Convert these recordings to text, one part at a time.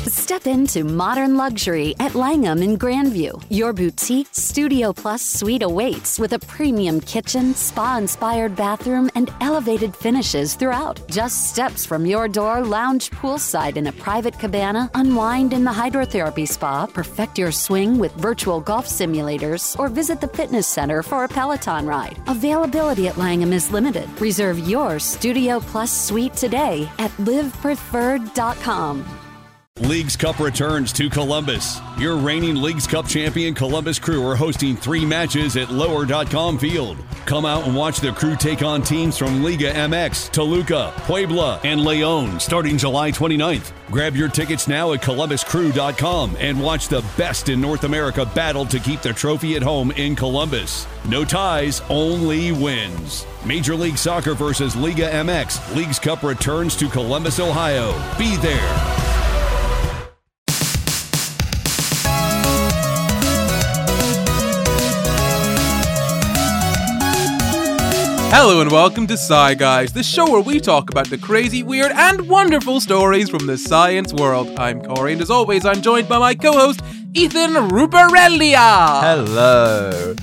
Step into modern luxury at Langham in Grandview. Your boutique Studio Plus suite awaits with a premium kitchen, spa-inspired bathroom, and elevated finishes throughout. Just steps from your door, lounge poolside in a private cabana, unwind in the hydrotherapy spa, perfect your swing with virtual golf simulators, or visit the fitness center for a Peloton ride. Availability at Langham is limited. Reserve your Studio Plus suite today at livepreferred.com. Leagues Cup returns to Columbus. Your reigning Leagues Cup champion Columbus Crew are hosting 3 matches at Lower.com Field. Come out and watch the Crew take on teams from Liga MX, Toluca, Puebla, and Leon starting July 29th. Grab your tickets now at columbuscrew.com and watch the best in North America battle to keep the trophy at home in Columbus. No ties, only wins. Major League Soccer versus Liga MX. Leagues Cup returns to Columbus, Ohio. Be there. Hello and welcome to Sci Guys, the show where we talk about the crazy, weird, and wonderful stories from the science world. I'm Corey, and as always, I'm joined by my co-host, Ethan Ruparellia. Hello.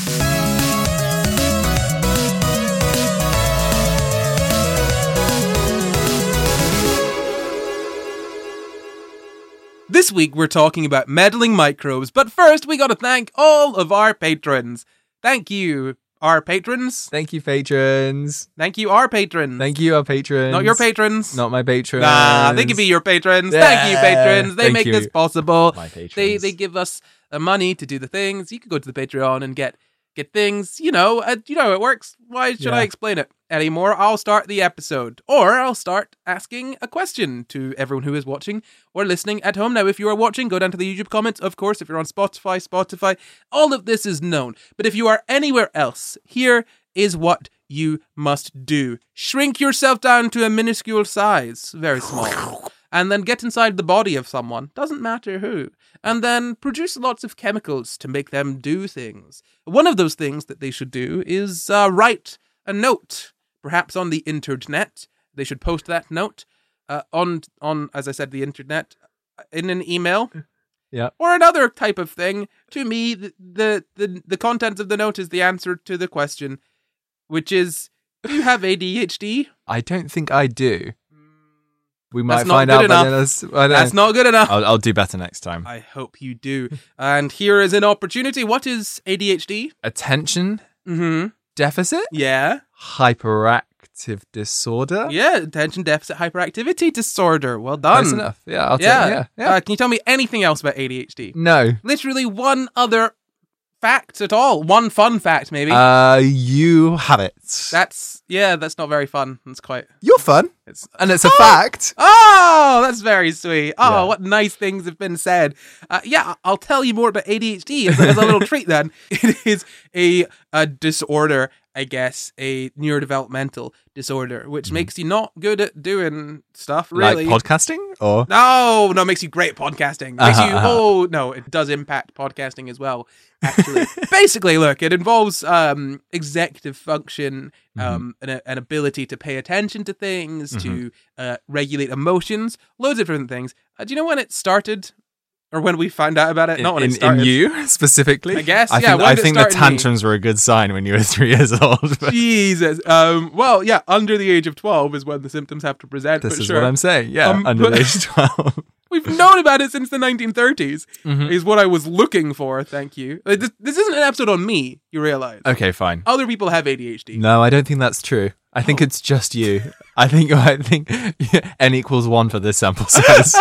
This week, we're talking about meddling microbes, but first, we gotta thank all of our patrons. Thank you, our patrons. Thank you, patrons. Thank you, our patrons. Thank you, our patrons. Not your patrons. Not my patrons. Nah, they can be your patrons. Yeah. Thank you, patrons. They Thank make you. this possible. My patrons. They give us money to do the things. You can go to the Patreon and get things. You know how it works. Why should I explain it anymore? I'll start the episode, or I'll start asking a question to everyone who is watching or listening at home. Now, if you are watching, go down to the YouTube comments. Of course, if you're on Spotify, all of this is known. But if you are anywhere else, here is what you must do. Shrink yourself down to a minuscule size, very small, and then get inside the body of someone, doesn't matter who, and then produce lots of chemicals to make them do things. One of those things that they should do is write a note, perhaps on the internet. They should post that note on, as I said, the internet, in an email. Yeah. Or another type of thing. To me, the contents of the note is the answer to the question, which is, do you have ADHD? I don't think I do. We might That's not find good out by enough. the end of this. That's not good enough. I'll do better next time. I hope you do. And here is an opportunity. What is ADHD? Attention Mm-hmm. deficit? Yeah. Hyperactive disorder? Yeah. Attention deficit hyperactivity disorder. Well done. That's enough. Yeah, I'll take Yeah. yeah. Can you tell me anything else about ADHD? No. Literally one other fact at all. One fun fact, maybe. You have it. That's not very fun. It's quite... You're fun. And it's a fact. Oh, that's very sweet. Oh, Yeah. what nice things have been said. I'll tell you more about ADHD as a little treat then. It is a disorder, I guess, a neurodevelopmental disorder, which makes you not good at doing stuff, really. Like podcasting? Or No, it makes you great at podcasting. No, it does impact podcasting as well, actually. Basically, look, it involves executive function, an ability to pay attention to things, to regulate emotions, loads of different things. Do you know when it started? Or when we found out about it? Not when it started. In you, specifically? I guess, I think the start in me? tantrums were a good sign when you were 3 years old. But Jesus. Under the age of 12 is when the symptoms have to present. this but is sure. what I'm saying. Yeah, under but- the age of 12. We've known about it since the 1930s, is what I was looking for, thank you. This isn't an episode on me, you realize. Okay, fine. Other people have ADHD. No, I don't think that's true. I think it's just you. I think N equals 1 for this sample size.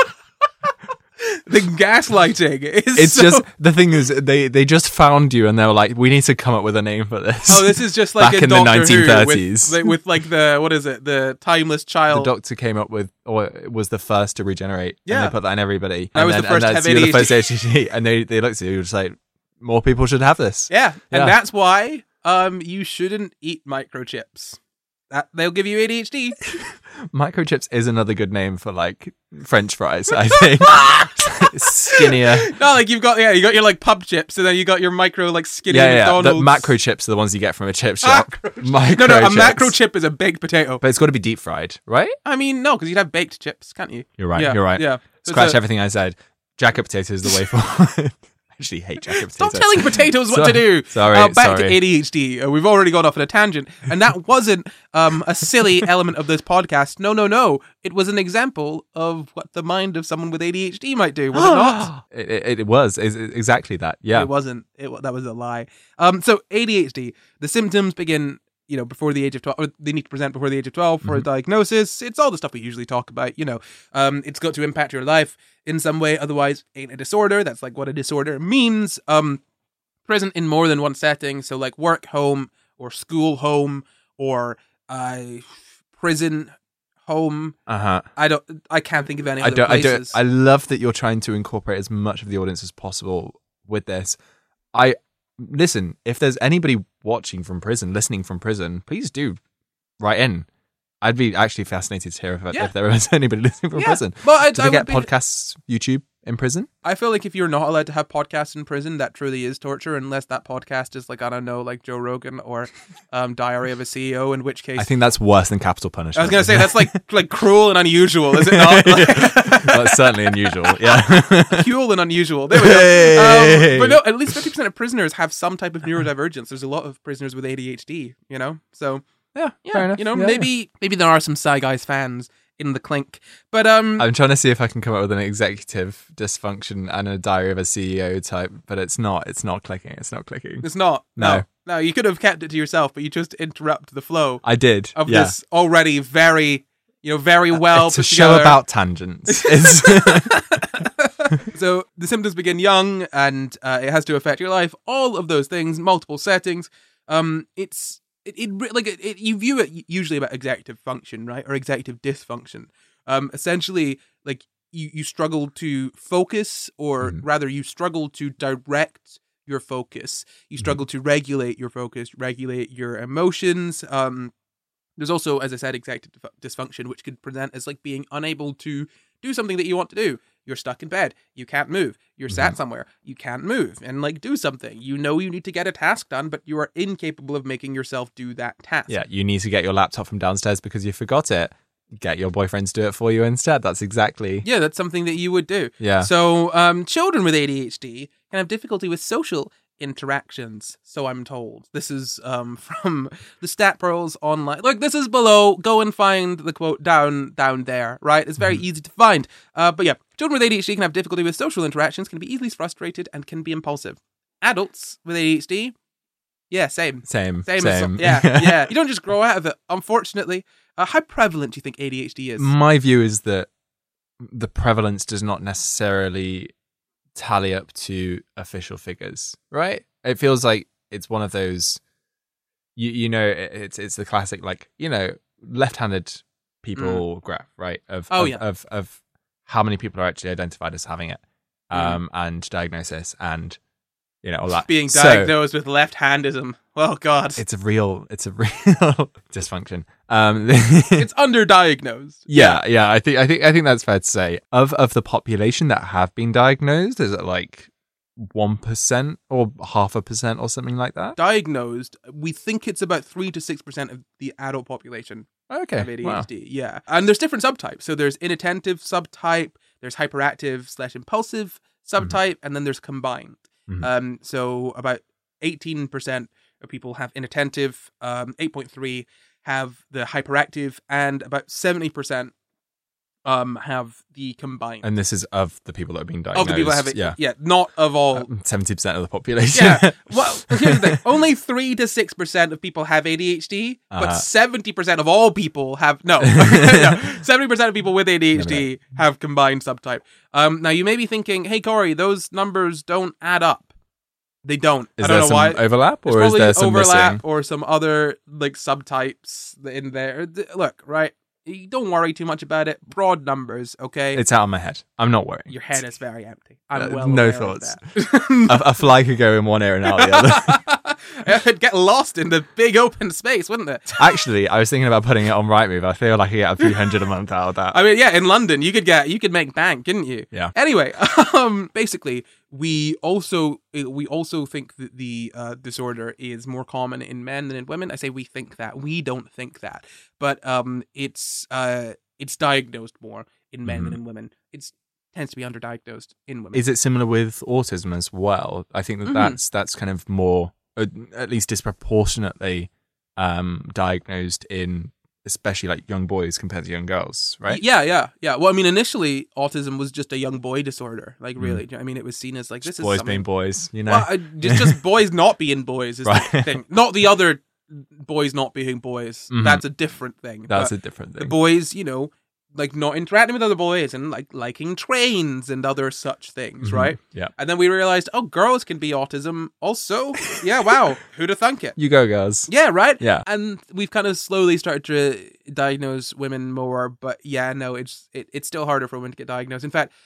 The gaslighting is It's just, the thing is, they just found you and they were like, we need to come up with a name for this. Oh, this is just like Back a in the Doctor 1930s. Who with like the, what is it, the timeless The child. doctor came up with, or was the first to regenerate. Yeah. And they put that in everybody. I was the first to have you're the first ADHD. ADHD. And they looked at you and just like, more people should have this. Yeah, and Yeah. that's why you shouldn't eat microchips. They'll give you ADHD. Microchips is another good name for like French fries, I think. Skinnier. No, like you got your like pub chips, and then you got your micro like skinny Yeah. The McDonald's. macro chips are the ones you get from a chip shop. Micro No, a chips. macro chip is a baked potato. But it's got to be deep fried, right? I mean, no, because you'd have baked chips, can't you? You're right. Yeah, You're right. Yeah. Scratch everything I said. Jacket potato is the way forward. I actually hate jacket potatoes. Stop telling potatoes what to do. Sorry. Back to ADHD. We've already gone off on a tangent. And that wasn't a silly element of this podcast. No. It was an example of what the mind of someone with ADHD might do. Was it not? It was. It's exactly that. Yeah. It wasn't. That was a lie. So ADHD, the symptoms begin before the age of 12, or they need to present before the age of 12 for a diagnosis. It's all the stuff we usually talk about, it's got to impact your life in some way, otherwise ain't a disorder. That's like what a disorder means. Present in more than one setting, so like work home, or school home, or prison home. I can't think of any other places. I love that you're trying to incorporate as much of the audience as possible with this. Listen, if there's anybody watching from prison, listening from prison, please do write in. I'd be actually fascinated to hear if there was anybody listening from prison. Well, do they get podcasts, YouTube in prison? I feel like if you're not allowed to have podcasts in prison, that truly is torture, unless that podcast is like, I don't know, like Joe Rogan or Diary of a CEO, in which case... I think that's worse than capital punishment. I was going to say, that's like cruel and unusual, is it not? Well, it's certainly unusual, yeah. Cruel and unusual. There we go. But no, at least 50% of prisoners have some type of neurodivergence. There's a lot of prisoners with ADHD, so... Yeah, fair enough. Maybe there are some Sci Guys fans in the clink, but I'm trying to see if I can come up with an executive dysfunction and a Diary of a CEO type, but it's not clicking. It's not. No, you could have kept it to yourself, but you just interrupt the flow. I did of this already very well. It's a show about tangents. So the symptoms begin young, and it has to affect your life. All of those things, multiple settings. You view it usually about executive function, right? Or executive dysfunction. Essentially, like you struggle to focus, or rather you struggle to direct your focus. You struggle to regulate your focus, regulate your emotions. There's also, as I said, executive dysfunction, which could present as like being unable to do something that you want to do. You're stuck in bed. You can't move. You're sat somewhere. You can't move and like do something. You need to get a task done, but you are incapable of making yourself do that task. Yeah, you need to get your laptop from downstairs because you forgot it. Get your boyfriend to do it for you instead. That's exactly... Yeah, that's something that you would do. Yeah. So children with ADHD can have difficulty with social interactions, so I'm told. This is from the Stat Pearls online. Look, this is below. Go and find the quote down there, right? It's very easy to find. But yeah, children with ADHD can have difficulty with social interactions, can be easily frustrated, and can be impulsive. Adults with ADHD, same. Yeah. You don't just grow out of it, unfortunately. How prevalent do you think ADHD is? My view is that the prevalence does not necessarily tally up to official figures, right? It feels like it's one of those, it's the classic, like, left-handed people graph, right? Of how many people are actually identified as having it, and diagnosis, and all that. Being diagnosed with left-handism. Well, God, it's a real dysfunction. It's underdiagnosed. Yeah. I think that's fair to say. Of the population that have been diagnosed, is it like 1% or 0.5% or something like that? Diagnosed, we think it's about 3 to 6% of the adult population. Okay, of ADHD. Wow. Yeah, and there's different subtypes. So there's inattentive subtype, there's hyperactive/impulsive subtype, and then there's combined. So about 18% of people have inattentive, 8.3% have the hyperactive, and about 70% have the combined. And this is of the people that are being diagnosed. Of the people that have it, yeah, not of all. 70% of the population. Yeah. Well, here's the thing. Only 3 to 6% of people have ADHD, but 70% of all people have... No. 70% of people with ADHD have combined subtype. Now, you may be thinking, hey, Corey, those numbers don't add up. They don't. I don't know why. Overlap, or is there some overlap missing? or some other like subtypes in there? Look, right. Don't worry too much about it. Broad numbers, okay? It's out of my head. I'm not worrying. Your head is very empty. I'm well no aware thoughts. of that. A fly could go in one ear and out the other. It'd get lost in the big open space, wouldn't it? Actually, I was thinking about putting it on Rightmove. I feel like I get $300 a month out of that. I mean, yeah, in London, you could make bank, couldn't you? Yeah. Anyway, basically, we also think that the disorder is more common in men than in women. I say we think that. We don't think that, but it's diagnosed more in men than in women. It's tends to be underdiagnosed in women. Is it similar with autism as well? I think that's kind of more, at least disproportionately diagnosed in especially like young boys compared to young girls, right? Yeah. Well, I mean, initially, autism was just a young boy disorder. Like, really, I mean, it was seen as like just this boys is something... being boys, you know. Well, just boys not being boys is the thing, not the other boys not being boys. That's a different thing. That's a different thing. The boys, like not interacting with other boys and like liking trains and other such things, right? Yeah. And then we realized, girls can be autism also. Yeah, wow. Who'd have thunk it? You go, girls. Yeah, right? Yeah. And we've kind of slowly started to diagnose women more, but yeah, no, it's still harder for women to get diagnosed. In fact,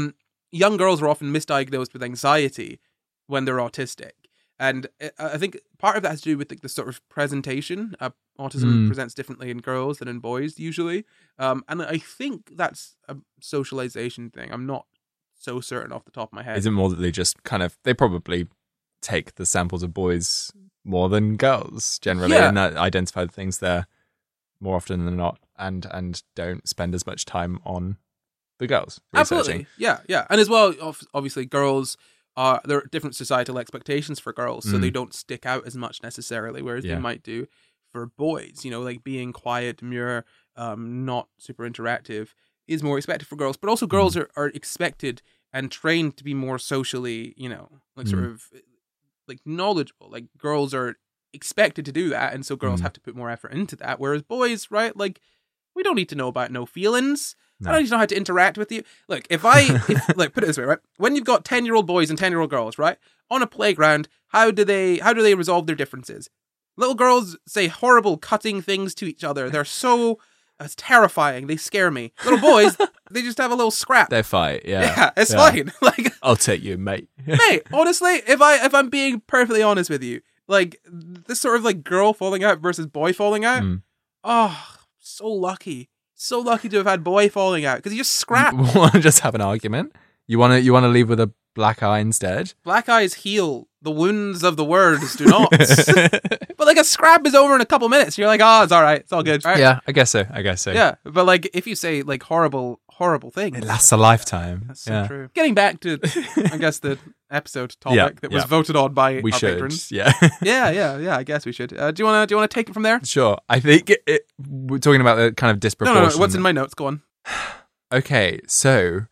young girls are often misdiagnosed with anxiety when they're autistic. And I think part of that has to do with the sort of presentation. Autism presents differently in girls than in boys usually. And I think that's a socialization thing. I'm not so certain off the top of my head. Is it more that they just they probably take the samples of boys more than girls generally and identify the things there more often than not and don't spend as much time on the girls researching. Absolutely. Yeah. And as well, obviously girls... there are different societal expectations for girls, so they don't stick out as much necessarily, whereas they might do for boys. Like being quiet, demure, not super interactive is more expected for girls. But also girls are expected and trained to be more socially, sort of like knowledgeable. Like girls are expected to do that, and so girls have to put more effort into that. Whereas boys, right, like we don't need to know about no feelings. No. I don't need to know how to interact with you. Look, if like put it this way, right? When you've got 10-year-old boys and 10-year-old girls, right, on a playground, how do they resolve their differences? Little girls say horrible, cutting things to each other. They're so terrifying. They scare me. Little boys, they just have a little scrap. They fight. Yeah, it's fine. Like I'll take you, mate. Mate, honestly, if I'm being perfectly honest with you, like this sort of like girl falling out versus boy falling out. Oh, so lucky. So lucky to have had boy falling out because you just scrap. You want to just have an argument? You want to leave with a black eye instead? Black eyes heal. The wounds of the words do not. But like a scrap is over in a couple minutes. You're like, it's all right. It's all good. Right? Yeah, I guess so. Yeah, but like if you say like horrible things, it lasts a lifetime. That's so true. Getting back to, I guess, the episode topic that was voted on by our patrons. Yeah. yeah. I guess we should. Do you want to take it from there? Sure. I think we're talking about the kind of disproportion. No. What's in my notes? Go on. Okay, so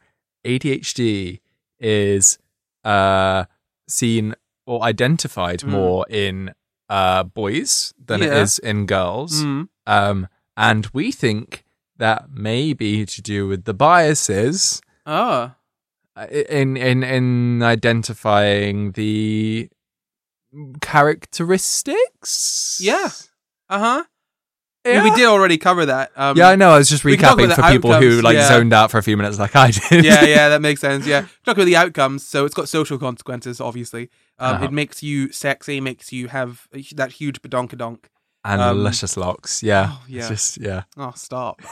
ADHD is seen or identified more in in than it is in girls. And we think that may be to do with the biases in identifying the characteristics. Yeah. Yeah. We did already cover that. Yeah, I know. I was just recapping for people who zoned out for a few minutes like I did. Yeah, that makes sense. Yeah. Talk about the outcomes. So it's got social consequences, obviously. It makes you sexy, makes you have that huge badonkadonk. And luscious locks. Yeah. Oh, yeah. It's just, yeah. Oh, stop.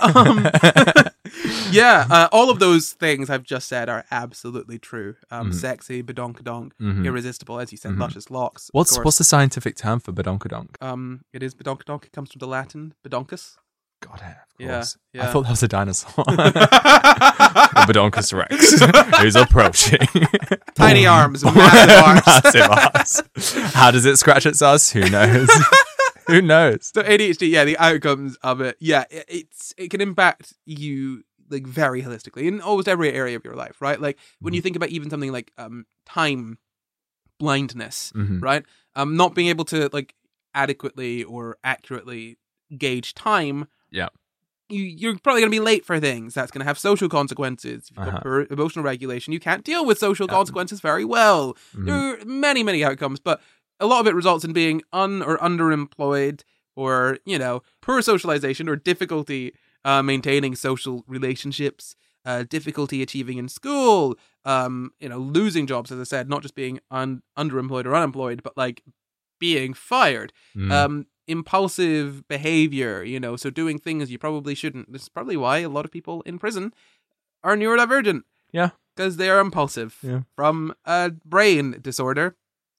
Yeah, all of those things I've just said are absolutely true. Sexy, badonkadonk, irresistible, as you said, luscious locks. What's the scientific term for badonkadonk? It is badonkadonk. It comes from the Latin badonkus. God, of course. Yeah. I thought that was a dinosaur. Badonkus Rex, who's approaching. Tiny arms, massive arms. Massive arms. How does it scratch its ass? Who knows? Who knows? So ADHD, the outcomes of it, it can impact you like very holistically in almost every area of your life, right? Like when you think about even something like time blindness, right? Not being able to like adequately or accurately gauge time. Yeah. You're probably going to be late for things. That's going to have social consequences. If you've got poor emotional regulation, you can't deal with social consequences very well. There are many, many outcomes, but a lot of it results in being or underemployed or, poor socialization or difficulty maintaining social relationships, difficulty achieving in school, losing jobs, as I said, not just being underemployed or unemployed, but like being fired. Impulsive behavior, so doing things you probably shouldn't. This is probably why a lot of people in prison are neurodivergent. Yeah. Because they are impulsive from a brain disorder.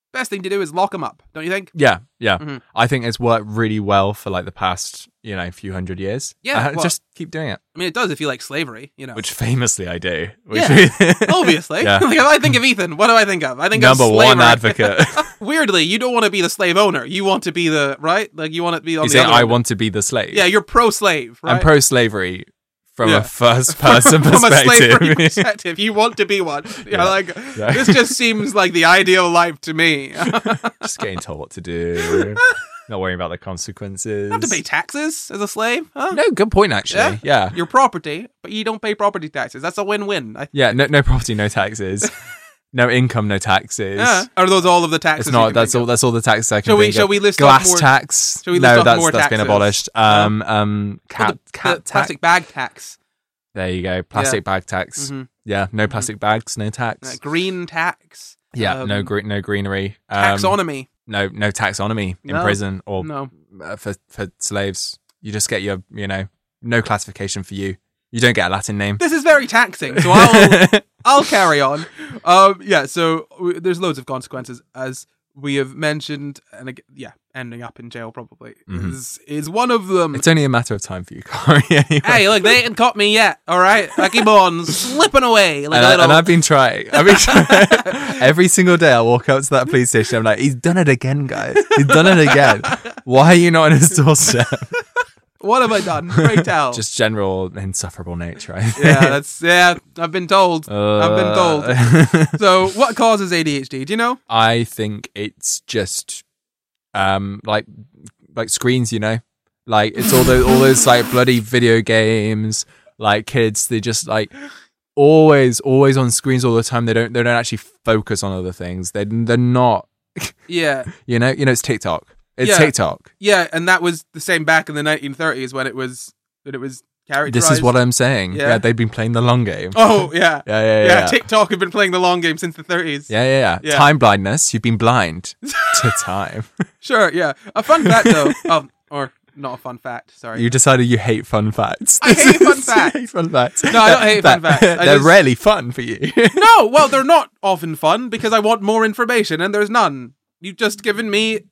best thing to do is lock them up, don't you think? Yeah. Mm-hmm. I think it's worked really well for like the past, few hundred years. Yeah, just keep doing it. I mean, it does if you like slavery, Which famously I do. Yeah, obviously. Yeah. Like, if I think of Ethan, what do I think of? I think Number of slavery. one advocate. Weirdly, you don't want to be the slave owner. You want to be the, right? Like, you want to be on You the say, other I end. want to be the slave. Yeah, you're pro-slave, right? I'm pro-slavery from Yeah. a first-person From a slavery perspective. perspective, you want to be one. Yeah. Yeah. This just seems like the ideal life to me. Just getting told what to do. Not worrying about the consequences. You have to pay taxes as a slave, huh? No, good point, actually. Yeah. Your property, but you don't pay property taxes. That's a win-win. Yeah, no property, no taxes. No income, no taxes. Yeah. Are those all of the taxes? It's not. That's all the taxes I can Shall we list glass off more tax? Shall we list off that's more been taxes? abolished. Cat the tax. plastic bag tax. There you go. Plastic bag tax. Mhm. Yeah, no plastic bags, no tax. Green tax. Yeah, no greenery. Taxonomy. No taxonomy in No. prison or No. for slaves. You just get your no classification for you. You don't get a Latin name. This is very taxing, so I'll carry on. So there's loads of consequences, as we have mentioned, and again, ending up in jail probably is one of them. It's only a matter of time for you, Corey. Anyway. Hey, look, they ain't caught me yet. All right, I keep on slipping away like a little. And I've been trying. Every single day. I walk up to that police station. I'm like, he's done it again, guys. He's done it again. Why are you not on his doorstep? What have I done? Pray tell. Just general insufferable nature. I think. I've been told. I've been told. So, what causes ADHD? Do you know? I think it's just like screens, like it's all those like bloody video games. Like kids, they just like always on screens all the time. They don't actually focus on other things. They're not. Yeah. It's TikTok. It's Yeah. TikTok. Yeah, and that was the same back in the 1930s when it was characterized. This is what I'm saying. Yeah. Yeah, they've been playing the long game. Oh, yeah. Yeah. TikTok have been playing the long game since the 30s. Yeah. Yeah. Time blindness. You've been blind to time. Sure, yeah. A fun fact, though. Or not a fun fact, sorry. You decided you hate fun facts. I hate fun facts. You hate fun facts. No, I don't hate fun facts. They're rarely fun for you. No, well, they're not often fun because I want more information and there's none. You've given me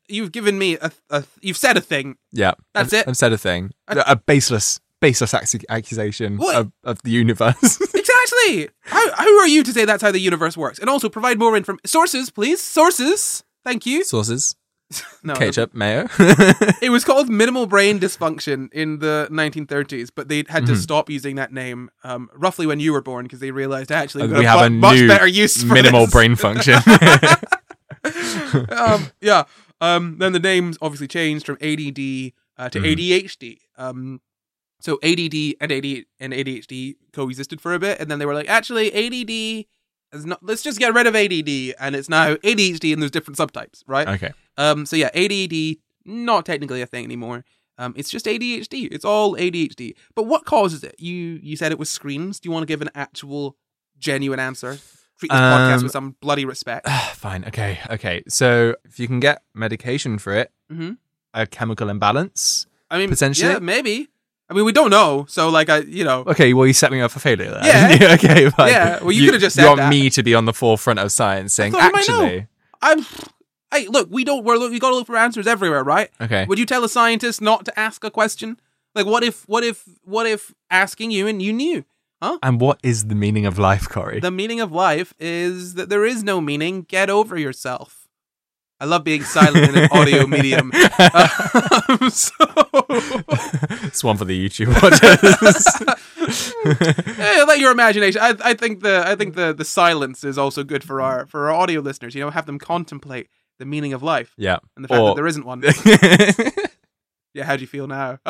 you've said a thing. Yeah. That's it. I've said a thing. A baseless accusation What? of the universe. Exactly. Who are you to say that's how the universe works? And also provide more sources, please. Sources. Thank you. Sources. No, Ketchup, mayo. it was called minimal brain dysfunction in the 1930s, but they had to stop using that name roughly when you were born because they realized actually we have a much new better use for minimal this. brain function. Then the names obviously changed from ADD to ADHD. So ADD and ADHD coexisted for a bit, and then they were like, actually, ADD is not. Let's just get rid of ADD, and it's now ADHD, and there's different subtypes, right? Okay. So yeah, ADD not technically a thing anymore. It's just ADHD. It's all ADHD. But what causes it? You said it was screens. Do you want to give an actual, genuine answer? Treat this podcast with some bloody respect. Fine. Okay. So if you can get medication for it, a chemical imbalance. I mean, potentially. yeah, maybe. I mean, we don't know. So, like, Okay, well, you set me up for failure there. Yeah. Okay, fine. Yeah, well, you could have just said You want that. me to be on the forefront of science saying, thought you might know. actually... Hey, look, we got to look for answers everywhere, right? Okay. Would you tell a scientist not to ask a question? Like, what if asking you and you knew? Huh? And what is the meaning of life, Corey? The meaning of life is that there is no meaning. Get over yourself. I love being silent in an audio medium. It's one for the YouTube watchers. Yeah, let your imagination. I think the silence is also good for our audio listeners. Have them contemplate the meaning of life. Yeah. And the fact that there isn't one. Yeah, how do you feel now?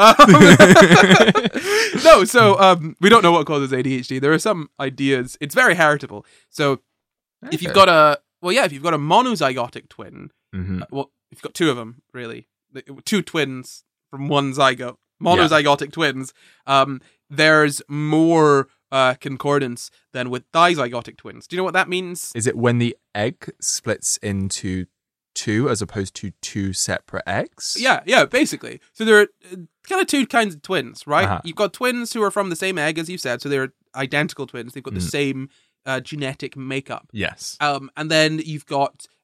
No, so we don't know what causes ADHD. There are some ideas. It's very heritable. So if you've got a monozygotic twin, well, if you've got two of them, really, two twins from one zygote, monozygotic twins, there's more concordance than with dizygotic twins. Do you know what that means? Is it when the egg splits into two as opposed to two separate eggs? Yeah, basically. So there are kind of two kinds of twins, right? Uh-huh. You've got twins who are from the same egg, as you said, so they're identical twins. They've got the same genetic makeup. Yes. And then you've got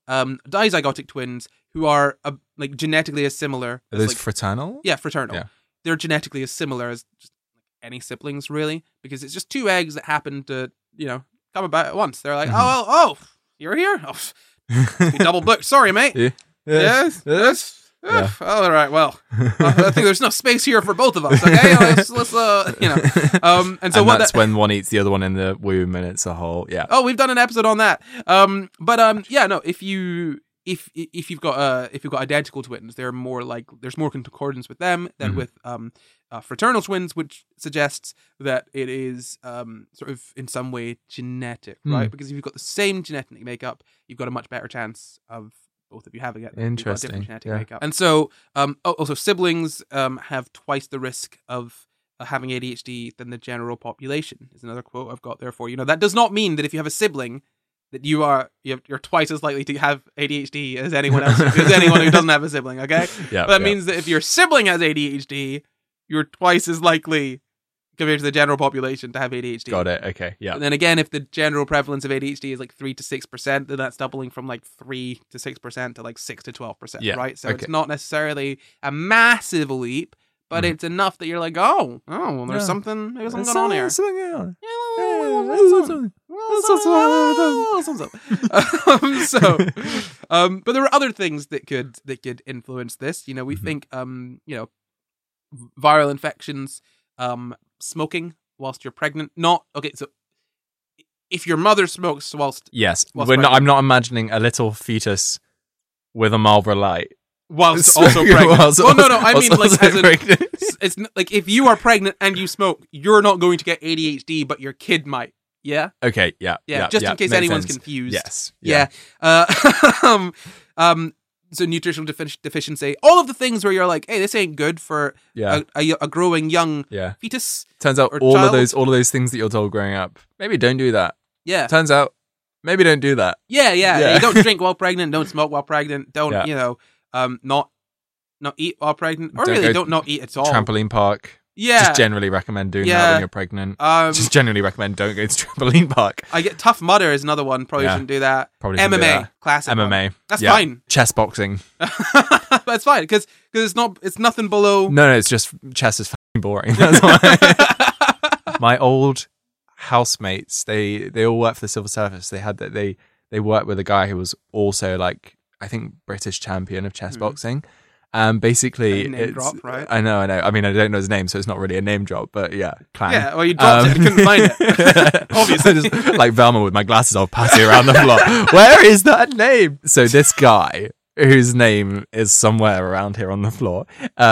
dizygotic twins who are like genetically as similar. Are those like, fraternal? Yeah, fraternal. Yeah. They're genetically as similar as just any siblings, really, because it's just two eggs that happen to, come about at once. They're like, oh, you're here? Oh, be double booked. Sorry, mate. Yeah. Yes. Yeah. All right. Well, I think there's enough space here for both of us. Okay, let's and so that's when one eats the other one in the womb, and it's a whole Oh, we've done an episode on that. If you've got identical twins, they're more like there's more concordance with them than with fraternal twins, which suggests that it is sort of in some way genetic, right? Because if you've got the same genetic makeup, you've got a much better chance of both of you having it. Interesting. Different genetic makeup. And so, also siblings have twice the risk of having ADHD than the general population. Is another quote I've got there for you. That does not mean that if you have a sibling that you're twice as likely to have ADHD as anyone else, as anyone who doesn't have a sibling. Okay, but that means that if your sibling has ADHD, you're twice as likely compared to the general population to have ADHD. Got it. Okay. Yeah. And then again, if the general prevalence of ADHD is like 3 to 6%, then that's doubling from like 3 to 6% to like 6 to 12%, right? So it's not necessarily a massive leap, but it's enough that you're like, there's something going on here. But there are other things that could influence this. We think, viral infections, smoking whilst you're pregnant. So if your mother smokes whilst I'm not imagining a little fetus with a Marlboro Light whilst also pregnant. I mean, like, it's like if you are pregnant and you smoke, you're not going to get ADHD, but your kid might. Yeah. Okay. Yeah. Just in case anyone's confused. Yes. Yeah. So nutritional deficiency, all of the things where you're like, hey, this ain't good for a growing young fetus. Turns out all of those things that you're told growing up, maybe don't do that. Yeah. Turns out maybe don't do that. Yeah. You don't drink while pregnant, don't smoke while pregnant, don't not eat while pregnant, or don't not eat at all. Trampoline park. Yeah. Just generally recommend doing that when you're pregnant. Just generally recommend don't go to trampoline park. I get Tough Mudder is another one. Probably shouldn't do that. Probably MMA, do that. classic MMA. One. That's fine. Chess boxing. That's fine because it's nothing below. No, it's just chess is fucking boring. That's why. My old housemates, they all worked for the civil service. They worked with a guy who was also like I think British champion of chess boxing. Basically, name drop, right? I know. I mean, I don't know his name, so it's not really a name drop, but yeah, clan. Yeah, well, you dropped it. I couldn't find it. Obviously. Just, like Velma with my glasses off, passing around the floor. Where is that name? So this guy, whose name is somewhere around here on the floor,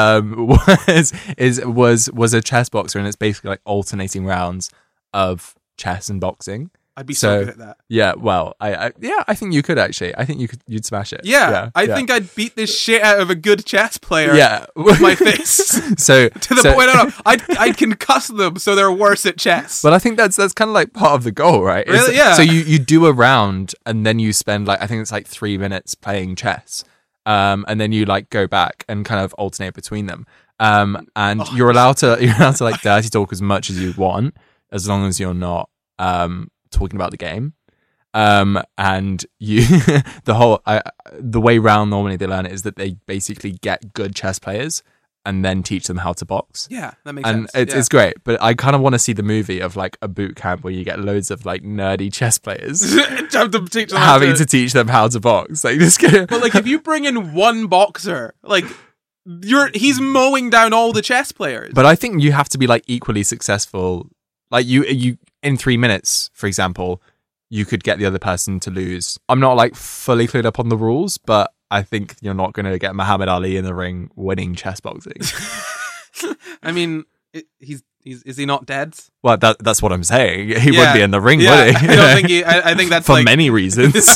was a chess boxer, and it's basically like alternating rounds of chess and boxing. I'd be so good at that. Yeah, well, I think you could actually. I think you'd smash it. Yeah, I think I'd beat this shit out of a good chess player. With my fists. So to the point, I'd concuss them so they're worse at chess. But I think that's kind of like part of the goal, right? Really? Yeah. So you do a round and then you spend I think it's like 3 minutes playing chess, and then you like go back and kind of alternate between them, and you're allowed to like dirty talk as much as you want, as long as you're not talking about the game, and you the way round normally they learn it is that they basically get good chess players and then teach them how to box. Yeah, that makes sense. And it's great, but I kind of want to see the movie of like a boot camp where you get loads of like nerdy chess players having to teach them how to box. Like this. But like if you bring in one boxer, like he's mowing down all the chess players. But I think you have to be like equally successful. Like you in 3 minutes, for example, you could get the other person to lose. I'm not like fully clued up on the rules, but I think you're not going to get Muhammad Ali in the ring winning chess boxing. I mean, is he not dead? Well, that's what I'm saying. He would be in the ring, would he? I don't think I think that's for many reasons.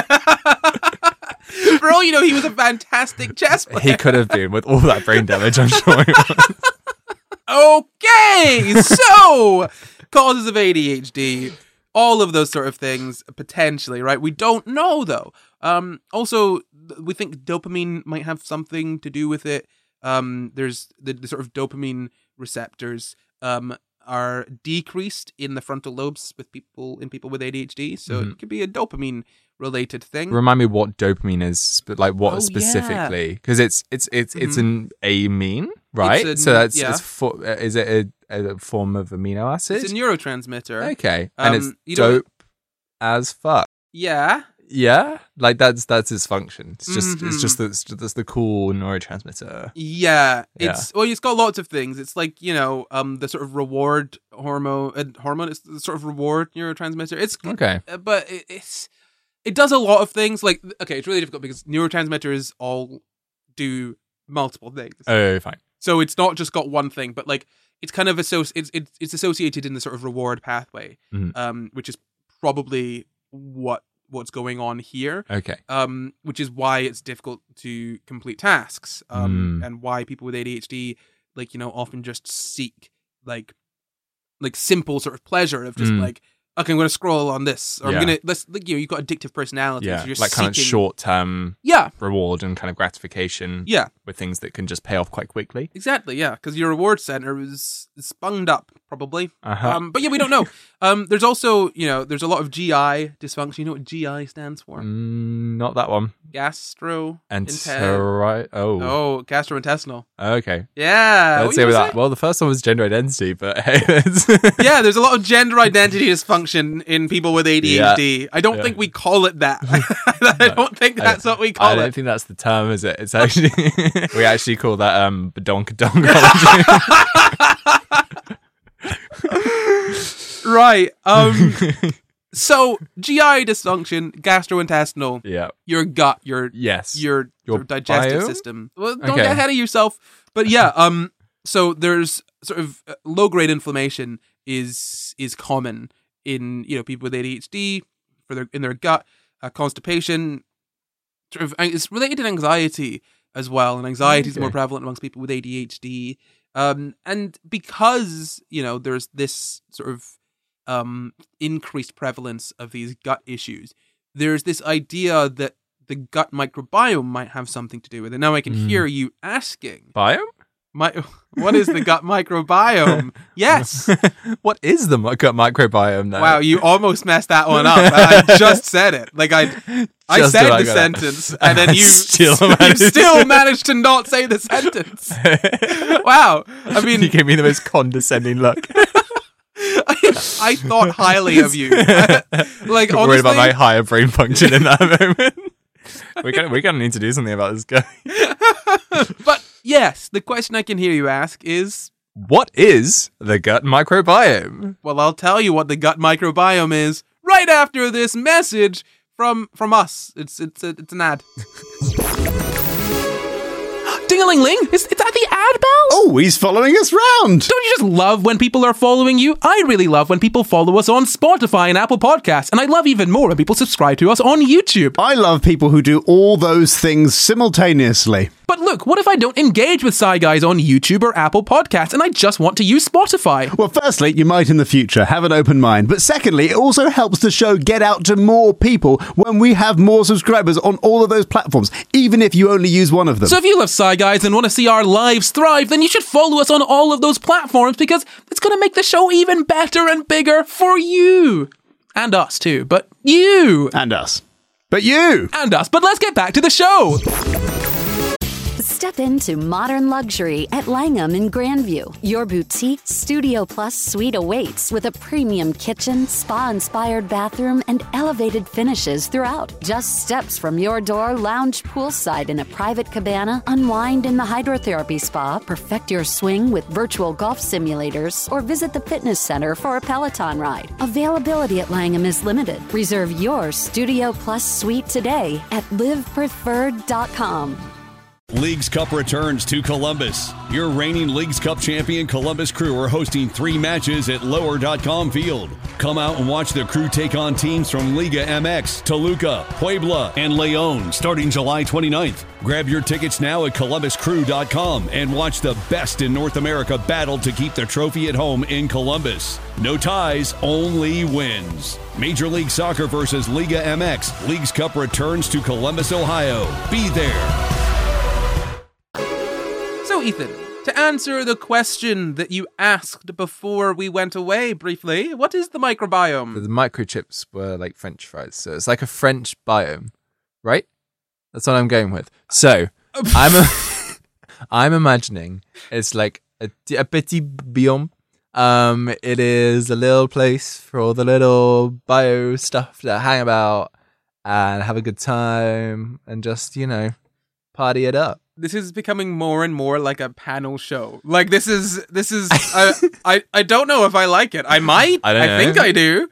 For all you know, he was a fantastic chess player. He could have been with all that brain damage. I'm sure he was. Okay, so causes of ADHD, all of those sort of things, potentially, right? We don't know, though. Also, we think dopamine might have something to do with it. There's the sort of dopamine receptors decreased in the frontal lobes with people with ADHD. So it could be a dopamine related thing. Remind me what dopamine is, but like what specifically? Because it's an amine, right? Is it a form of amino acid? It's a neurotransmitter. Okay, and it's dope as fuck. Yeah, like that's its function. It's just that's the cool neurotransmitter. Yeah, it's got lots of things. It's like, the sort of reward hormone. It's the sort of reward neurotransmitter. It's okay, but it does a lot of things. Like, okay, it's really difficult because neurotransmitters all do multiple things. Oh, fine. So it's not just got one thing, but like it's kind of it's associated in the sort of reward pathway, which is probably what's going on here. Okay. Which is why it's difficult to complete tasks. And why people with ADHD, often just seek like simple sort of pleasure of just like, okay, I'm going to scroll on this, or I'm going to you've got addictive personality. Yeah, so you're like kind of short-term reward and kind of gratification. Yeah, with things that can just pay off quite quickly. Exactly. Yeah, because your reward center is sponged up probably. But yeah, we don't know. There's also there's a lot of GI dysfunction. You know what GI stands for? Not that one. Gastrointestinal. Okay. Yeah. Let's say with that. Well, the first one was gender identity, but hey, yeah, there's a lot of gender identity dysfunction in people with ADHD. Yeah. I don't think we call it that. I don't think that's what we call it. I don't think that's the term, is it? It's actually we actually call that badonkadonk. Right. So GI dysfunction, gastrointestinal. Yeah. Your gut, your digestive biome? system. Well, don't get ahead of yourself. But yeah, so there's sort of low-grade inflammation is common in people with ADHD in their gut. Constipation, sort of, it's related to anxiety as well, and anxiety is more prevalent amongst people with ADHD. And because there's this sort of increased prevalence of these gut issues, there's this idea that the gut microbiome might have something to do with it. Now I can hear you asking, biome? What is the gut microbiome? Yes. What is the gut microbiome now? Wow, you almost messed that one up. I just said it. Like I said the sentence, and then you still managed to not say the sentence. Wow. I mean, you gave me the most condescending look. I thought highly of you. Like, honestly, worried about my higher brain function in that moment. We're gonna need to do something about this guy. But yes, the question I can hear you ask is, what is the gut microbiome? Well, I'll tell you what the gut microbiome is right after this message from us. It's an ad. Ding-a-ling-ling! Is that the ad bell? Oh, he's following us round! Don't you just love when people are following you? I really love when people follow us on Spotify and Apple Podcasts, and I love even more when people subscribe to us on YouTube. I love people who do all those things simultaneously. But look, what if I don't engage with Sci Guys on YouTube or Apple Podcasts and I just want to use Spotify? Well, firstly, you might in the future have an open mind. But secondly, it also helps the show get out to more people when we have more subscribers on all of those platforms, even if you only use one of them. So if you love Sci Guys and want to see our lives thrive, then you should follow us on all of those platforms because it's going to make the show even better and bigger for you. And us too, but you. And us. But you. And us. But let's get back to the show. Step into modern luxury at Langham in Grandview. Your boutique Studio Plus suite awaits with a premium kitchen, spa-inspired bathroom, and elevated finishes throughout. Just steps from your door, lounge poolside in a private cabana, unwind in the hydrotherapy spa, perfect your swing with virtual golf simulators, or visit the fitness center for a Peloton ride. Availability at Langham is limited. Reserve your Studio Plus suite today at livepreferred.com. Leagues Cup returns to Columbus. Your reigning Leagues Cup champion Columbus Crew are hosting 3 matches at lower.com field. Come out and watch the Crew take on teams from Liga MX, Toluca, Puebla, and Leon starting July 29th. Grab your tickets now at columbuscrew.com and watch the best in North America battle to keep the trophy at home in Columbus. No ties, only wins. Major League Soccer versus Liga MX. Leagues Cup returns to Columbus, Ohio. Be there. So, Ethan, To answer the question that you asked before we went away briefly, what is the microbiome? The microchips were like French fries, so it's like a French biome, right? That's what I'm going with. So I'm imagining it's like a petit biome. It is a little place for all the little bio stuff to hang about and have a good time and just, party it up. This is becoming more and more like a panel show. Like this is I don't know if I like it. I might. I think I do.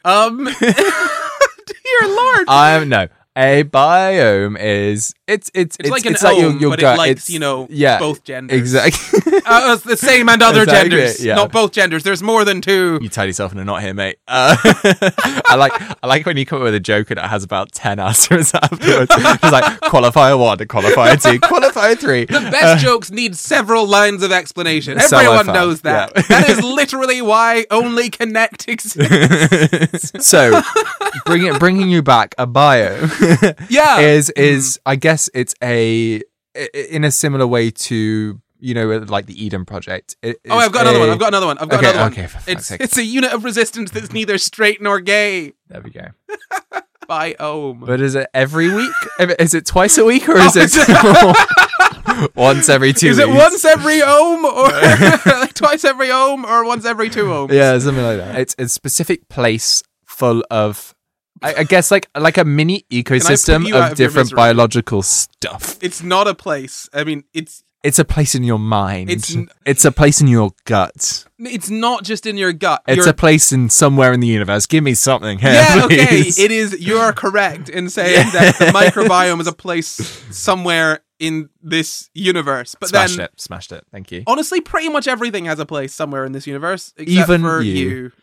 Dear Lord. No. A biome is it's like an it's like ohm, your but gut. it likes, yeah, both genders. Exactly. It's the same and other Exactly, genders, yeah. not both genders. There's more than two. You tied yourself in a knot here, mate. I like when you come up with a joke and it has about 10 answers afterwards. It's like qualifier 1, qualifier 2, qualifier 3. The best jokes need several lines of explanation. So I Everyone found, knows that. yeah. That is literally why Only Connect exists. So, bringing you back, a bio Yeah. is I guess it's in a similar way to like the Eden Project. I've got another one. Okay, for fuck's sake. It's a unit of resistance that's neither straight nor gay. There we go. Biome. But is it every week? Is it twice a week or is it once every 2 weeks? Is it once every ohm or like twice every ohm or once every 2 ohms? Yeah, something like that. It's a specific place full of, I guess, like a mini ecosystem you out of of your different misery? biological stuff. It's not a place. I mean, it's a place in your mind. It's It's a place in your gut. not just in your gut. It's a place in somewhere in the universe. Give me something here, Yeah, okay. please. It is. You're correct in saying that the microbiome is a place somewhere in this universe. But Smashed it. Thank you. honestly, pretty much everything has a place somewhere in this universe, except Even for you.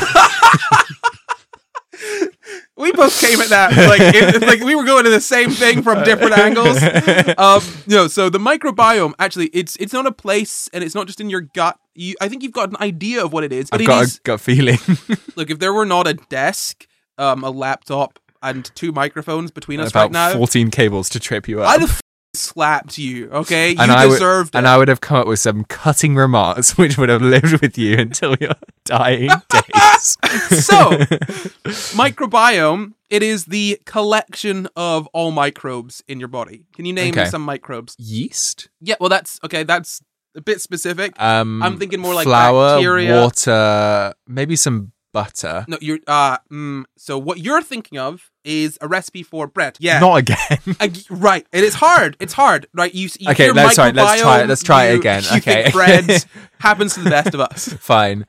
We both came at that like we were going to the same thing from different angles. So the microbiome actually it's not a place, and it's not just in your gut. I think you've got an idea of what it is. But I've got a gut feeling. Look, if there were not a desk, a laptop, and 2 microphones between us About right now, 14 cables to trip you up. I'd have slapped you. Okay, you I deserved it. And I would have come up with some cutting remarks which would have lived with you until your dying days. So, microbiome, it is the collection of all microbes in your body. Can you name me some microbes? Yeast? Yeah, well, that's a bit specific. I'm thinking more like flour, bacteria. water, maybe some butter. No, you're so what you're thinking of is a recipe for bread. Yeah. Not again. Right. And it's hard. Right. You okay, hear let's try microbiome, it. Let's try it again. You Okay. think bread happens to the best of us. Fine.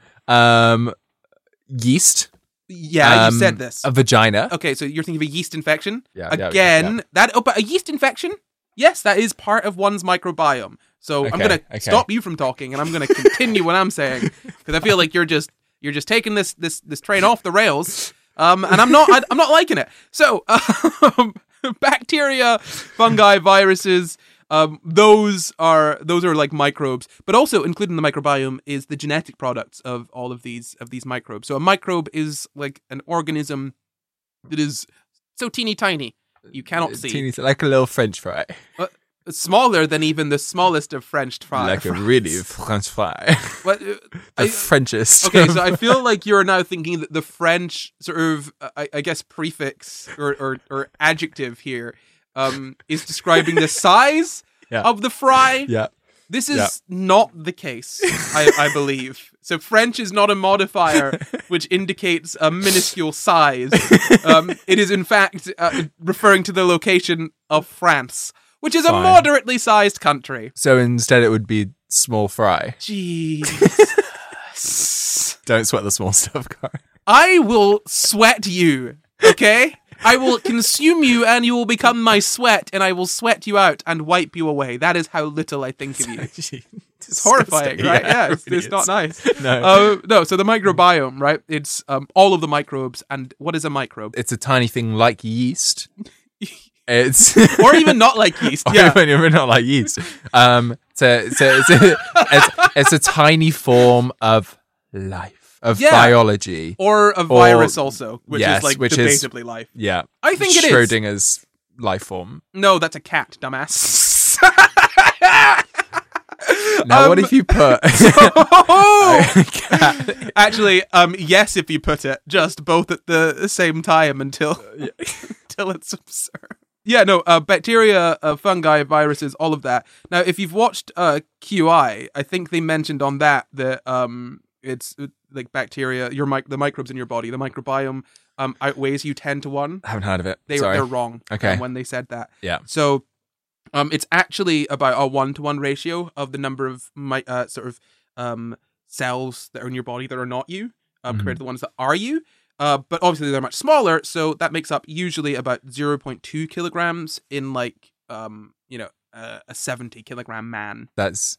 Yeast. Yeah, you said this. A vagina. Okay, so you're thinking of a yeast infection. Yeah, Again, but a yeast infection? Yes, that is part of one's microbiome. So I'm going to stop you from talking, and I'm going to continue what I'm saying, because I feel like you're just taking this train off the rails, and I'm not liking it. So bacteria, fungi, viruses, those are like microbes, but also including the microbiome is the genetic products of all of these microbes. So a microbe is like an organism that is so teeny tiny you cannot see, teeny, like a little French fry, smaller than even the smallest of French fries. like a really French fry. What, the Frenchest. Okay, so I feel like you're now thinking that the French sort of, I guess, prefix or adjective here is describing the size of the fry. Yeah. This is not the case, I believe. So French is not a modifier which indicates a minuscule size. It is, in fact, referring to the location of France, which is a moderately sized country. So instead it would be small fry. Jeez. Don't sweat the small stuff, Gar. I will sweat you, okay? I will consume you, and you will become my sweat, and I will sweat you out and wipe you away. That is how little I think of you. It's horrifying, right? Yeah, it's not nice. No. No, so the microbiome, right? It's all of the microbes, and what is a microbe? It's a tiny thing like yeast. It's or even not like yeast. Or Yeah, even not like yeast. It's a tiny form of life. Of biology. Or a virus also, which is like debatably life. Yeah. I think it is. Schrodinger's life form. No, that's a cat, dumbass. Now, what if you put... Actually, yes, if you put it just both at the same time until it's absurd. Yeah, no, bacteria, fungi, viruses, all of that. Now, if you've watched QI, I think they mentioned on that it's like bacteria, the microbes in your body, the microbiome outweighs you 10 to 1. I haven't heard of it. They're wrong. Okay. When they said that. Yeah. So, it's actually about a 1-to-1 ratio of the number of cells that are in your body that are not you, compared to the ones that are you. But obviously they're much smaller, so that makes up usually about 0.2 kilograms in a 70 kilogram man. That's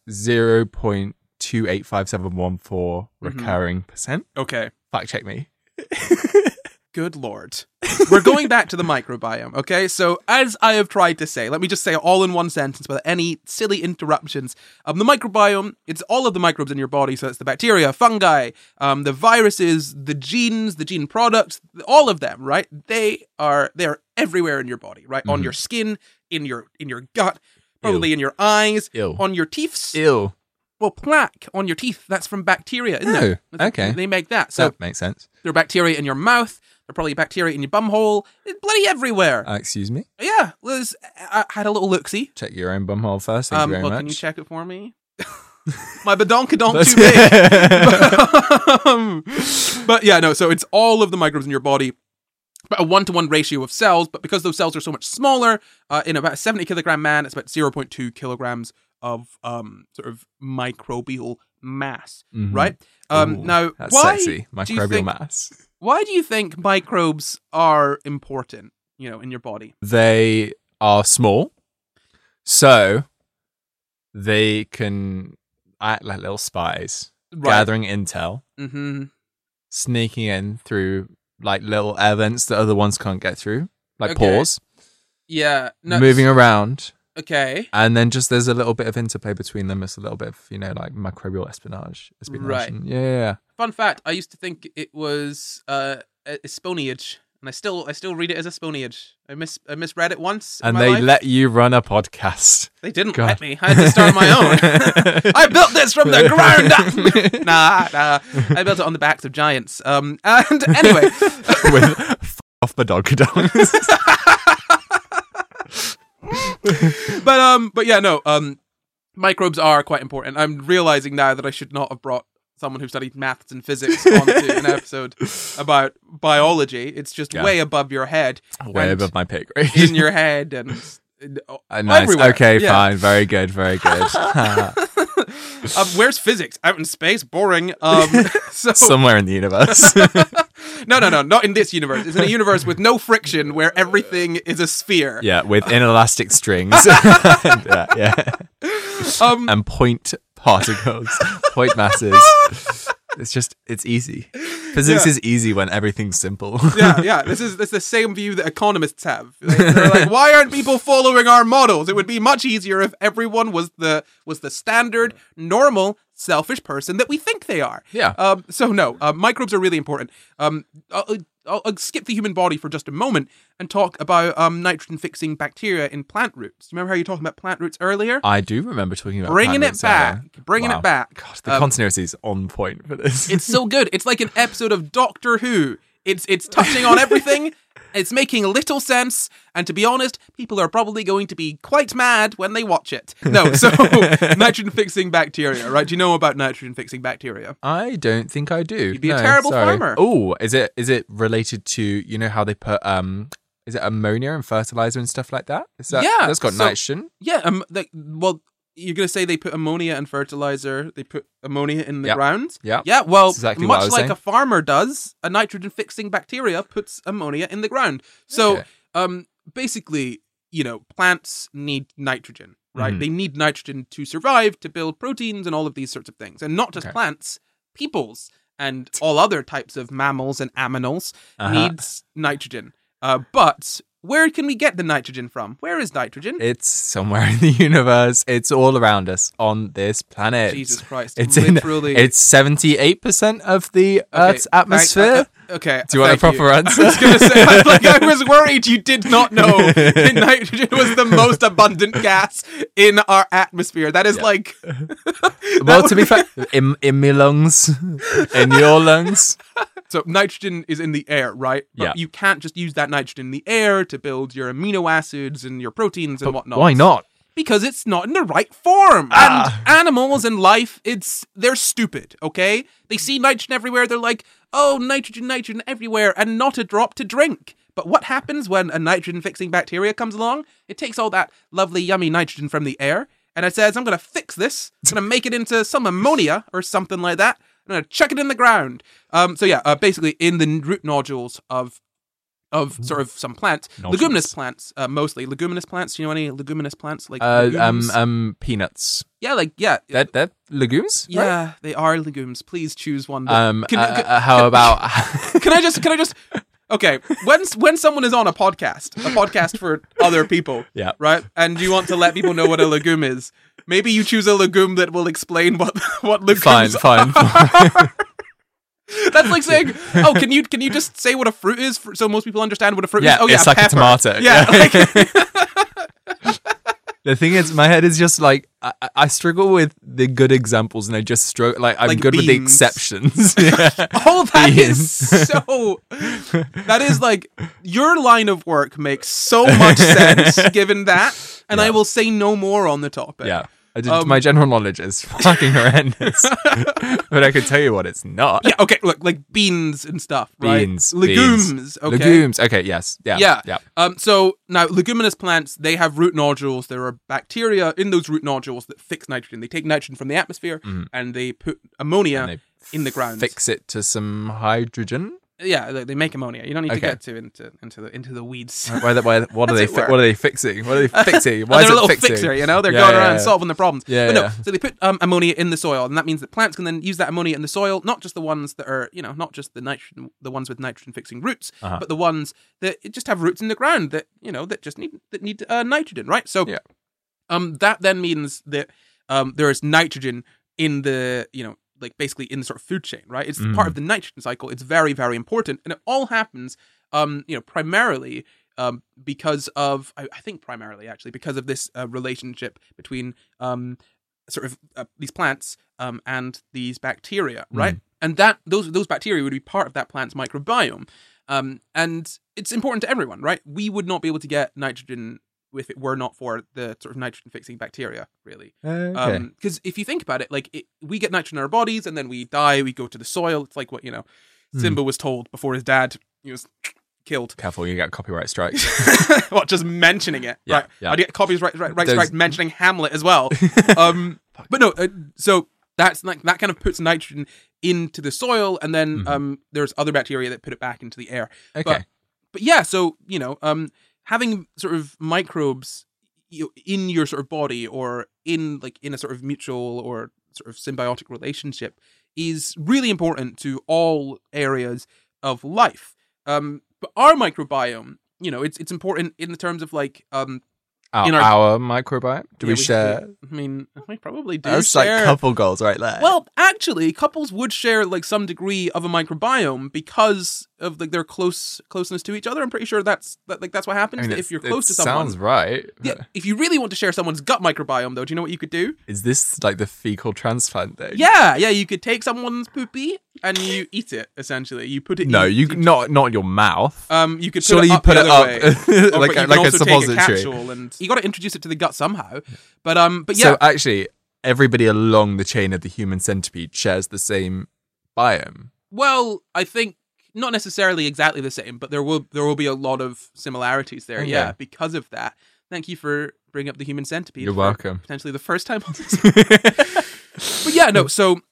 0.285714 recurring percent. Okay. Fact check me. Good Lord. We're going back to the microbiome, okay? So, as I have tried to say, let me just say it all in one sentence without any silly interruptions. The microbiome, it's all of the microbes in your body, so it's the bacteria, fungi, the viruses, the genes, the gene products, all of them, right? They are everywhere in your body, right? On your skin, in your gut, probably in your eyes, on your teeth. Ew. Well, plaque on your teeth, that's from bacteria, isn't it? Okay. They make that. So that makes sense. there are bacteria in your mouth. There are probably bacteria in your bumhole. It's bloody everywhere. Excuse me? Yeah, Liz, I had a little look-see. Check your own bumhole first. Thank you very much. Can you check it for me? My badonkadonk too big. But yeah, no, so it's all of the microbes in your body. About a 1-to-1 ratio of cells, but because those cells are so much smaller, in about a 70 kilogram man, it's about 0.2 kilograms of sort of microbial mass, right? Now, that's why sexy. Microbial mass. Why do you think microbes are important, in your body? They are small, so they can act like little spies, gathering intel, sneaking in through like little air vents that other ones can't get through, like pores. Yeah. Moving around. Okay. And then just there's a little bit of interplay between them. It's a little bit of, like microbial espionage. Right. Yeah. Fun fact, I used to think it was espionage, and I still read it as espionage. I misread it once. And in my they life. let you run a podcast. They didn't let me. I had to start my own. I built this from the ground up. Nah. I built it on the backs of giants. And anyway. With off the dog dongs. But yeah, no. Microbes are quite important. I'm realizing now that I should not have brought someone who studied maths and physics onto an episode about biology. It's just way above your head. Way above my pay grade. In your head and nice. Everywhere. Okay, fine. Very good. Very good. Where's physics? Out in space? Boring. So somewhere in the universe. No, not in this universe. It's in a universe with no friction where everything is a sphere. Yeah, with inelastic strings. And point particles, point masses. It's easy. Physics is easy when everyth's simple. Yeah. That's the same view that economists have. They're like, why aren't people following our models? It would be much easier if everyone was the standard, normal, selfish person that we think they are. Yeah. So no, microbes are really important. I'll skip the human body for just a moment and talk about nitrogen-fixing bacteria in plant roots. Do you remember how you were talking about plant roots earlier? I do remember talking about bringing plant it back. roots Bringing it back. God, the continuity is on point for this. It's so good. It's like an episode of Doctor Who. It's touching on everything. It's making little sense, and to be honest, people are probably going to be quite mad when they watch it. No, so nitrogen-fixing bacteria, right? Do you know about nitrogen-fixing bacteria? I don't think I do. You'd be a terrible farmer. Oh, is it related to, how they put is it ammonia and fertilizer and stuff like that? That's got nitrogen. Yeah, you're going to say they put ammonia and fertilizer, they put ammonia in the ground? Yeah. Yeah, well, exactly much like a farmer does, a nitrogen-fixing bacteria puts ammonia in the ground. So, basically, plants need nitrogen, right? They need nitrogen to survive, to build proteins and all of these sorts of things. And not just plants, peoples and all other types of mammals and aminals needs nitrogen. But where can we get the nitrogen from? Where is nitrogen? It's somewhere in the universe. It's all around us on this planet. Jesus Christ. It's literally. It's 78% of the Earth's atmosphere. Okay. Do you want a proper answer? I was going to say, I was worried you did not know that nitrogen was the most abundant gas in our atmosphere. That is Well, to be fair, in my lungs, in your lungs. So nitrogen is in the air, right? But you can't just use that nitrogen in the air to build your amino acids and your proteins and whatnot. Why not? Because it's not in the right form. And animals and life, they're stupid, okay? They see nitrogen everywhere. They're like, oh, nitrogen everywhere, and not a drop to drink. But what happens when a nitrogen-fixing bacteria comes along? It takes all that lovely, yummy nitrogen from the air, and it says, I'm going to fix this. I'm going to make it into some ammonia or something like that. I'm going to chuck it in the ground. Basically, in the root nodules of sort of some plants, leguminous plants, mostly leguminous plants. Do you know any leguminous plants like peanuts? Yeah, They're legumes. Yeah, right? They are legumes. Please choose one. How about? Can I just? Okay, when someone is on a podcast for other people, right, and you want to let people know what a legume is, maybe you choose a legume that will explain what legumes Fine. That's like saying, oh, can you just say what a fruit is so most people understand what a fruit is? Oh, yeah, it's like pepper. a tomato. Yeah. The thing is, my head is just like, I struggle with the good examples and I just struggle, I'm good with the exceptions. Oh, that is like, your line of work makes so much sense given that, and I will say no more on the topic. Yeah. My general knowledge is fucking horrendous, but I can tell you what it's not. Yeah, okay, look, like beans and stuff, right? Legumes, okay. Legumes, okay, yes. Yeah. So, now, leguminous plants, they have root nodules. There are bacteria in those root nodules that fix nitrogen. They take nitrogen from the atmosphere, and they put ammonia in the ground. Fix it to some hydrogen? Yeah, they make ammonia. You don't need to get into the weeds. What are they fixing? What are they fixing? Why they're is a little it fixing? fixer, they're going around solving the problems. So they put ammonia in the soil, and that means that plants can then use that ammonia in the soil, not just the ones that are, not just the nitrogen, the ones with nitrogen fixing roots, but the ones that just have roots in the ground that that just need nitrogen, right? So that then means that there is nitrogen in the like basically in the sort of food chain, right? It's part of the nitrogen cycle. It's very, very important. And it all happens, primarily because of, I think primarily actually, because of this relationship between these plants and these bacteria, right? And that those bacteria would be part of that plant's microbiome. And it's important to everyone, right? We would not be able to get nitrogen if it were not for the sort of nitrogen-fixing bacteria, really. Because if you think about it, we get nitrogen in our bodies, and then we die, we go to the soil. It's like what, Simba was told before his dad was killed. Careful, you get copyright strikes. What, just mentioning it? Yeah, right. yeah. I get copyright strikes mentioning Hamlet as well. But no, so that's like, that kind of puts nitrogen into the soil, and then there's other bacteria that put it back into the air. Okay. But yeah, so, having sort of microbes in your sort of body or in a sort of mutual or sort of symbiotic relationship is really important to all areas of life. But our microbiome, it's important in the terms of our microbiome? Do we share? We probably do. That's share. Like couple goals right there. Well, actually, couples would share some degree of a microbiome because of their closeness to each other. I'm pretty sure that's what happens if you're close to someone. Sounds right. Yeah. If you really want to share someone's gut microbiome, though, do you know what you could do? Is this like the fecal transplant thing? Yeah. You could take someone's poopy and you eat it. Essentially, you put it. No, not your mouth. You could surely put it up the other way. like a suppository. Take a capsule and you got to introduce it to the gut somehow. But yeah. So actually, everybody along the chain of the human centipede shares the same biome. Well, I think not necessarily exactly the same, but there will be a lot of similarities there. Okay. Yeah, because of that. Thank you for bringing up the human centipede. You're welcome. Potentially the first time on this. But yeah, no. So,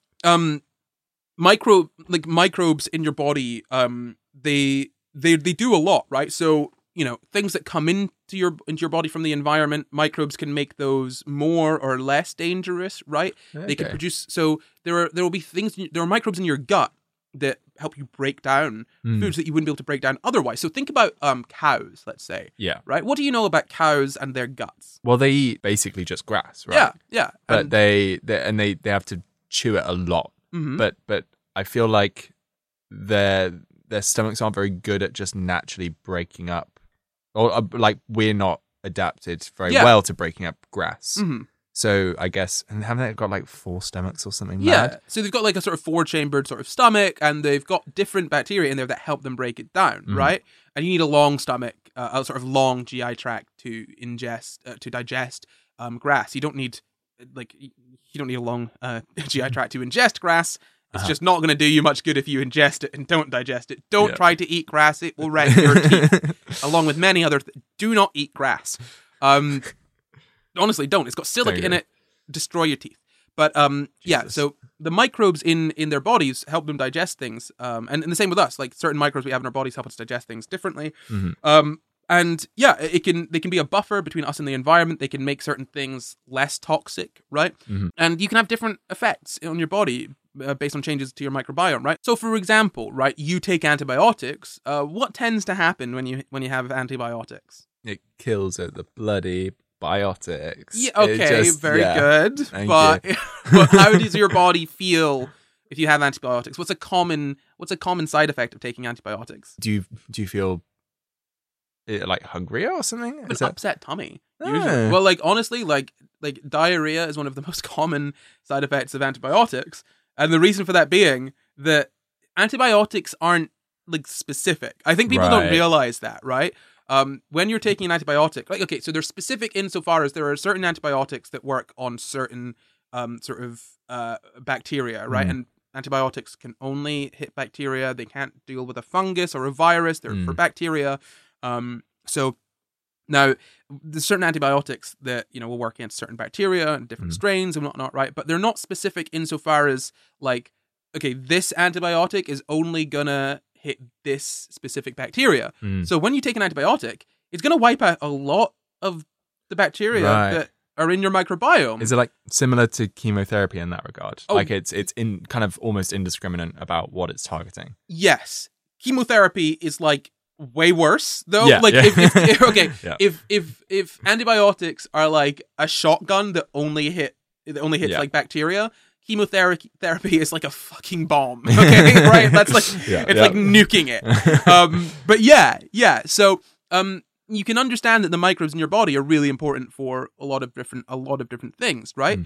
microbes in your body, they do a lot, right? So, things that come into your body from the environment, microbes can make those more or less dangerous, right? Okay. They can produce. So there will be there are microbes in your gut that help you break down foods that you wouldn't be able to break down otherwise. So think about cows, let's say. Yeah. Right? What do you know about cows and their guts? Well, they eat basically just grass, right? Yeah. But they have to chew it a lot. Mm-hmm. But I feel like their stomachs aren't very good at just naturally breaking up, or like we're not adapted very well to breaking up grass. Mm-hmm. So I guess, and haven't they got like 4 stomachs or something? Yeah, mad? so they've got like a sort of 4-chambered sort of stomach, and they've got different bacteria in there that help them break it down, right? And you need a long stomach, a sort of long GI tract to digest grass. You don't need a long GI tract to ingest grass. It's just not going to do you much good if you ingest it and don't digest it. Don't try to eat grass; it will wreck your teeth, along with many other. Do not eat grass. Honestly, don't. It's got silica in it. Destroy your teeth. But so the microbes in their bodies help them digest things. And the same with us. Like certain microbes we have in our bodies help us digest things differently. And they can be a buffer between us and the environment. They can make certain things less toxic, right? And you can have different effects on your body based on changes to your microbiome, right? So, for example, right, you take antibiotics. What tends to happen when you have antibiotics? It kills the bloody biotics. Yeah, okay, very good. Thank but you. but how does your body feel if you have antibiotics? What's a common side effect of taking antibiotics? Do you feel like hungrier or something? An upset tummy. Usually. Well, like honestly, like diarrhea is one of the most common side effects of antibiotics, and the reason for that being that antibiotics aren't like specific. I think people don't realize that, right? When you're taking an antibiotic, like, okay, so they're specific insofar as there are certain antibiotics that work on certain bacteria, right? And antibiotics can only hit bacteria. They can't deal with a fungus or a virus. They're for bacteria. So now there's certain antibiotics that, will work against certain bacteria and different strains and whatnot, right? But they're not specific insofar as like, okay, this antibiotic is only gonna hit this specific bacteria. So when you take an antibiotic, it's going to wipe out a lot of the bacteria that are in your microbiome. Is it like similar to chemotherapy in that regard? Like it's in kind of almost indiscriminate about what it's targeting. Yes. Chemotherapy is like way worse though. Yeah, like yeah. if antibiotics are like a shotgun that only hits like bacteria, chemotherapy is like a fucking bomb. Okay, right? That's like like nuking it. But yeah. So you can understand that the microbes in your body are really important for a lot of different things, right?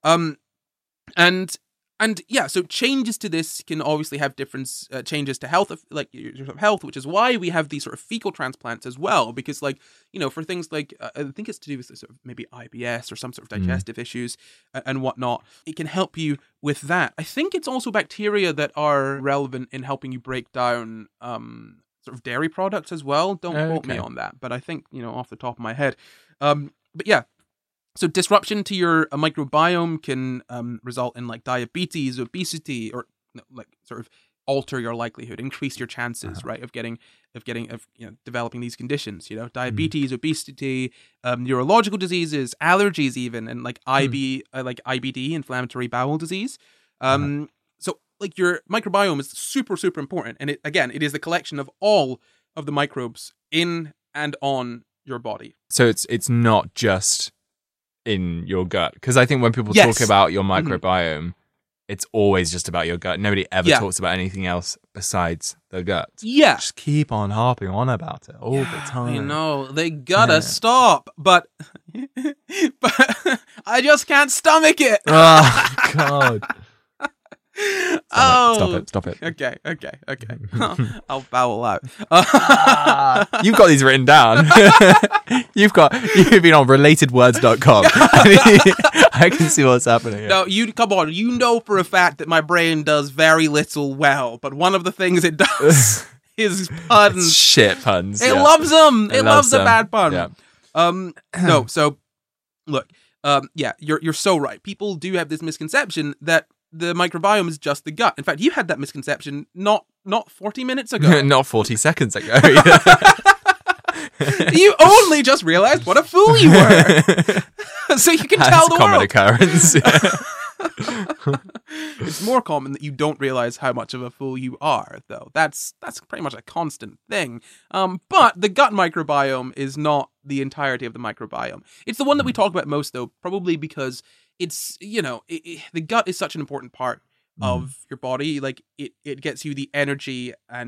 And yeah, so changes to this can obviously have different changes to health, like your sort of health, which is why we have these sort of fecal transplants as well. Because, like, for things like, I think it's to do with sort of maybe IBS or some sort of digestive issues and whatnot, it can help you with that. I think it's also bacteria that are relevant in helping you break down sort of dairy products as well. Don't quote me on that, but I think, off the top of my head. But yeah. So disruption to your microbiome can result in like diabetes, obesity, or like sort of alter your likelihood, increase your chances, right, of developing these conditions. Diabetes, obesity, neurological diseases, allergies, even, and like IBD, inflammatory bowel disease. So like your microbiome is super, super important, and it is the collection of all of the microbes in and on your body. So it's not just in your gut, because I think when people talk about your microbiome, it's always just about your gut. Nobody ever talks about anything else besides the gut. Yeah, just keep on harping on about it all the time. I know they gotta stop, but I just can't stomach it. Oh God. Stop it. Okay. I'll bowel out. You've got these written down. You've been on relatedwords.com. I can see what's happening here. No, come on. You know for a fact that my brain does very little well, but one of the things it does is puns. It's shit puns. It loves them. It loves a bad pun. Yeah. No, so look, you're so right. People do have this misconception that the microbiome is just the gut. In fact, you had that misconception not 40 minutes ago. Not 40 seconds ago. You only just realized what a fool you were. So you can tell the common world. Occurrence. It's more common that you don't realize how much of a fool you are, though. That's pretty much a constant thing. But the gut microbiome is not the entirety of the microbiome. It's the one that we talk about most, though, probably because it's, the gut is such an important part of your body. Like it gets you the energy and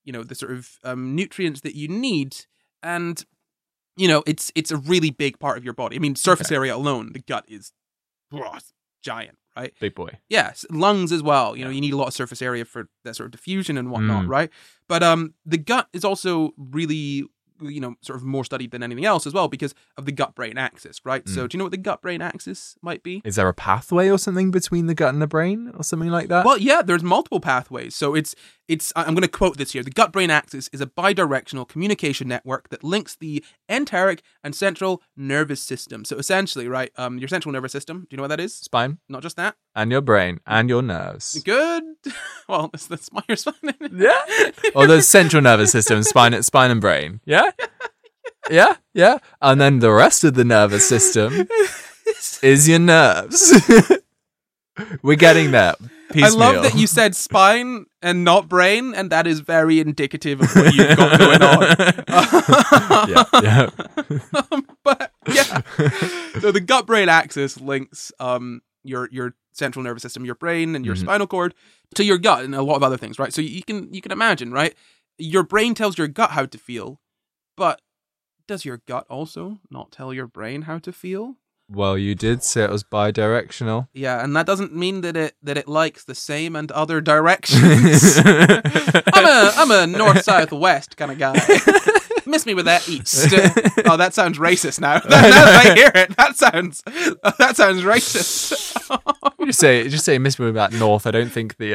the sort of nutrients that you need. And, it's a really big part of your body. I mean, surface area alone, the gut is giant, right? Big boy. Yes, lungs as well. You need a lot of surface area for that sort of diffusion and whatnot, right? But the gut is also really, sort of more studied than anything else as well because of the gut-brain axis, right? So do you know what the gut-brain axis might be? Is there a pathway or something between the gut and the brain or something like that? Well, yeah, there's multiple pathways. So it's I'm going to quote this here. The gut-brain axis is a bidirectional communication network that links the enteric and central nervous system. So essentially, right, your central nervous system, do you know what that is? Spine. Not just that. And your brain and your nerves. Good. Well, that's your spine. Yeah. Or the central nervous system, spine and brain. Yeah? Yeah. And then the rest of the nervous system is your nerves. We're getting there. Piecemeal. I love that you said spine and not brain, and that is very indicative of what you've got going on. Yeah. But yeah. So the gut-brain axis links your central nervous system, your brain and your spinal cord to your gut and a lot of other things, right? So you can imagine, right? Your brain tells your gut how to feel, but does your gut also not tell your brain how to feel? Well, you did say it was bidirectional. Yeah, and that doesn't mean that it likes the same and other directions. I'm a north, south, west kind of guy. Miss me with that east. Oh, that sounds racist now. Now that I hear it, that sounds racist. Just say miss me with that north. I don't think the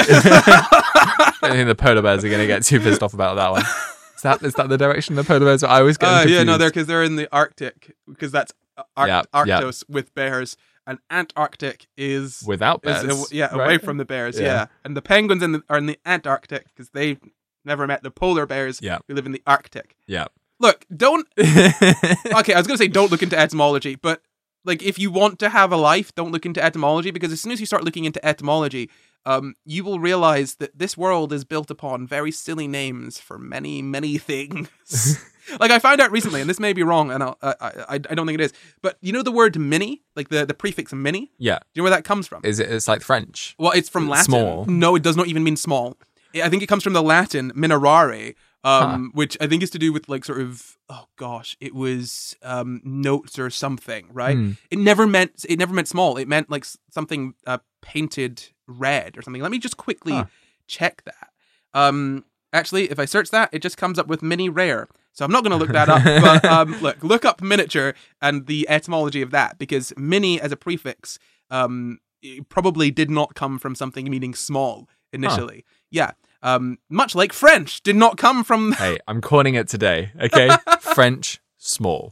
polar bears are going to get too pissed off about that one. Is that the direction the polar bears are? I always get confused. Yeah, no, they're in the Arctic because that's Arctos with bears, and Antarctic is without bears. Away from the bears. Yeah, and the penguins are in the Antarctic because they've never met the polar bears who live in the Arctic. Yeah. Look, don't. Okay, I was gonna say don't look into etymology, but like if you want to have a life, don't look into etymology because as soon as you start looking into etymology, you will realize that this world is built upon very silly names for many, many things. Like I found out recently, and this may be wrong, and I don't think it is, but you know the word mini, like the prefix mini? Yeah. Do you know where that comes from? It's like French? Well, it's from Latin. Small. No, it does not even mean small. I think it comes from the Latin minerare, which I think is to do with like sort of, it was notes or something, right? It never meant small. It meant like something painted red or something. Let me just quickly check that. Actually, if I search that, it just comes up with mini rare. So I'm not going to look that up, but look up miniature and the etymology of that, because mini as a prefix probably did not come from something meaning small initially. Yeah. Much like French did not come from... Hey, I'm coining it today, okay? French, small.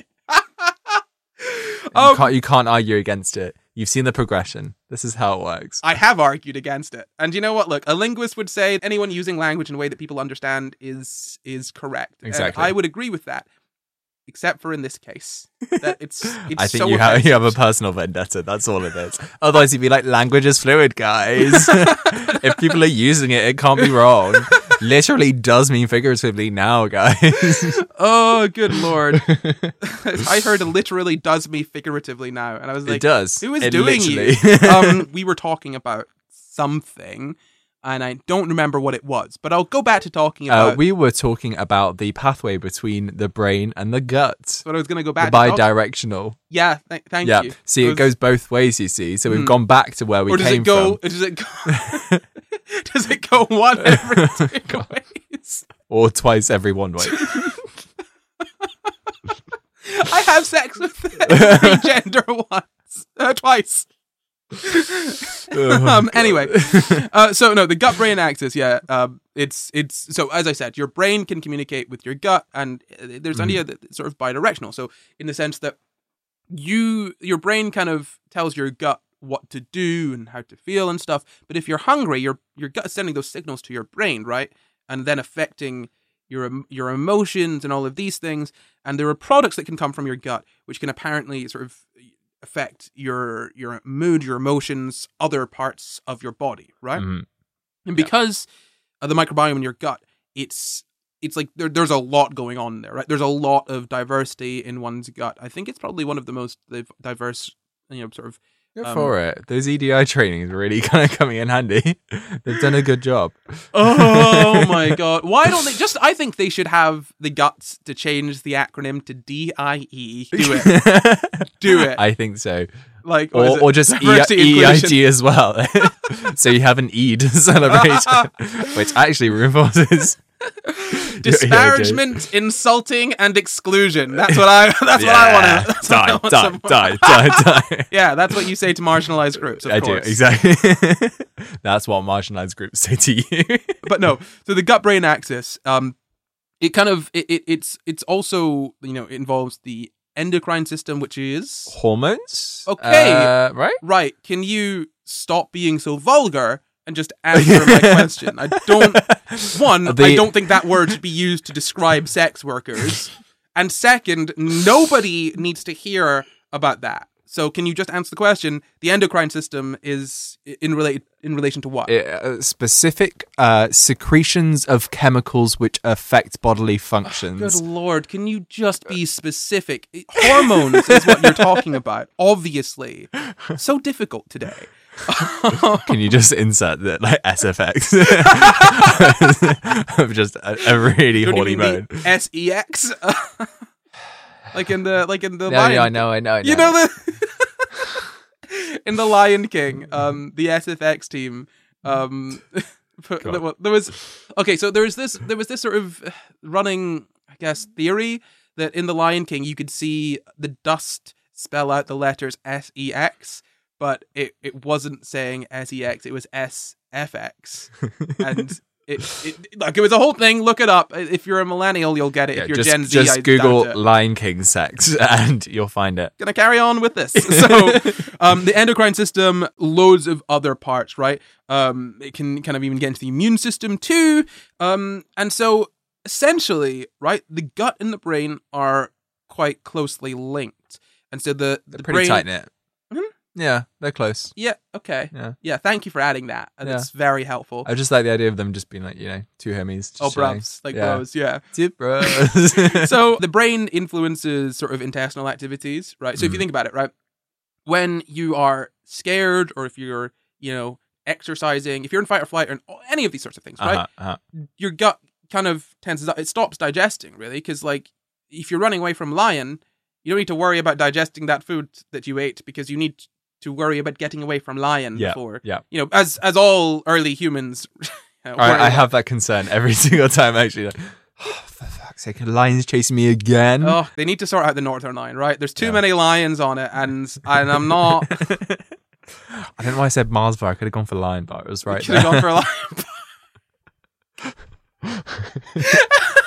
You can't argue against it. You've seen the progression. This is how it works. I have argued against it. And you know what? Look, a linguist would say anyone using language in a way that people understand is correct. Exactly. And I would agree with that. Except for in this case. That it's I think so you have a personal vendetta. That's all it is. Otherwise, you'd be like, language is fluid, guys. If people are using it, it can't be wrong. Literally does mean figuratively now, guys. Oh, good lord. I heard it literally does mean figuratively now. And I was like, it does. Who is it doing literally. you? We were talking about something. And I don't remember what it was, but I'll go back to talking about... we were talking about the pathway between the brain and the gut. But I was going to go back to bidirectional. Yeah, thank you. See, it goes both ways, you see. So we've gone back to where we came from. Does it go one every two ways? Or twice every one way. I have sex with every gender twice. Anyway, so no, the gut-brain axis, it's so as I said, your brain can communicate with your gut, and there's an idea that it's sort of bidirectional. So in the sense that your brain kind of tells your gut what to do and how to feel and stuff. But if you're hungry, your gut is sending those signals to your brain, right, and then affecting your emotions and all of these things. And there are products that can come from your gut which can apparently sort of affect your mood, your emotions, other parts of your body, right? And because of the microbiome in your gut, it's like there's a lot going on there, right? There's a lot of diversity in one's gut. I think it's probably one of the most diverse, sort of Go for it. Those EDI trainings are really kind of coming in handy. They've done a good job. Oh my god! Why don't they just? I think they should have the guts to change the acronym to DIE. Do it. Do it. I think so. Like, or just EIT as well. So you have an E to celebrate, which actually reinforces disparagement, insulting, and exclusion. That's what I. That's what I want to. Die. Yeah, that's what you say to marginalized groups. Of course. Do exactly. That's what marginalized groups say to you. But no. So the gut-brain axis. It kind of it's also, you know, involves the endocrine system, which is hormones. Okay, right. Right. Can you stop being so vulgar and just answer my question? I don't think that word should be used to describe sex workers. And second, nobody needs to hear about that. So can you just answer the question? The endocrine system is in relation to what? Specific secretions of chemicals which affect bodily functions. Good Lord, can you just be specific? Hormones is what you're talking about, obviously. So difficult today. Can you just insert the like SFX of just a really horny mode? SEX, like in the Lion. Yeah, I know. You know the in the Lion King, the SFX team. There was this sort of running, I guess, theory that in the Lion King you could see the dust spell out the letters SEX. But it wasn't saying SEX, it was SFX. And it was a whole thing. Look it up. If you're a millennial, you'll get it. If you're Gen Z, just Google Lion King sex and you'll find it. Gonna carry on with this. So the endocrine system, loads of other parts, right? It can kind of even get into the immune system too. And so essentially, right, the gut and the brain are quite closely linked. And so they're pretty tight knit. Yeah, they're close. Yeah, okay. Yeah, thank you for adding that. That's very helpful. I just like the idea of them just being like, you know, two homies. Bros. Bros, yeah. Bros. So the brain influences sort of intestinal activities, right? So if you think about it, right? When you are scared or if you're, you know, exercising, if you're in fight or flight or any of these sorts of things, right? Your gut kind of tenses up. It stops digesting, really, because like if you're running away from a lion, you don't need to worry about digesting that food that you ate because you need to worry about getting away from lion before. Yeah. You know, as all early humans. I have that concern every single time, actually. Like, oh, for fuck's sake, a lion's chasing me again. Oh, they need to sort out the Northern Line, right? There's too many lions on it, and I'm not. I don't know why I said Mars bar. I could have gone for lion bar. It was right. Could have gone for a lion bar.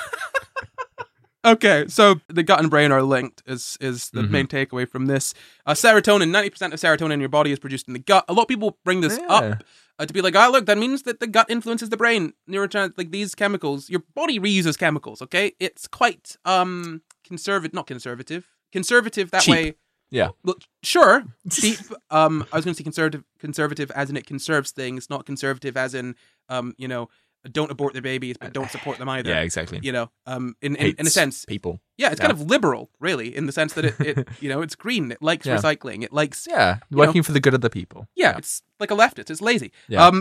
Okay, so the gut and brain are linked is the main takeaway from this. Serotonin, 90% of serotonin in your body is produced in the gut. A lot of people bring this up to be like, look, that means that the gut influences the brain. Neurotransmitters, like these chemicals, your body reuses chemicals, okay? It's quite conservative that cheap. Way. Yeah. Well, sure, cheap. I was going to say conservative as in it conserves things, not conservative as in, you know, don't abort their babies, but don't support them either. Yeah, exactly. You know, in a sense, people. Yeah, it's kind of liberal, really, in the sense that it you know, it's green. It likes recycling. It likes working for the good of the people. Yeah, it's like a leftist. It's lazy. Yeah.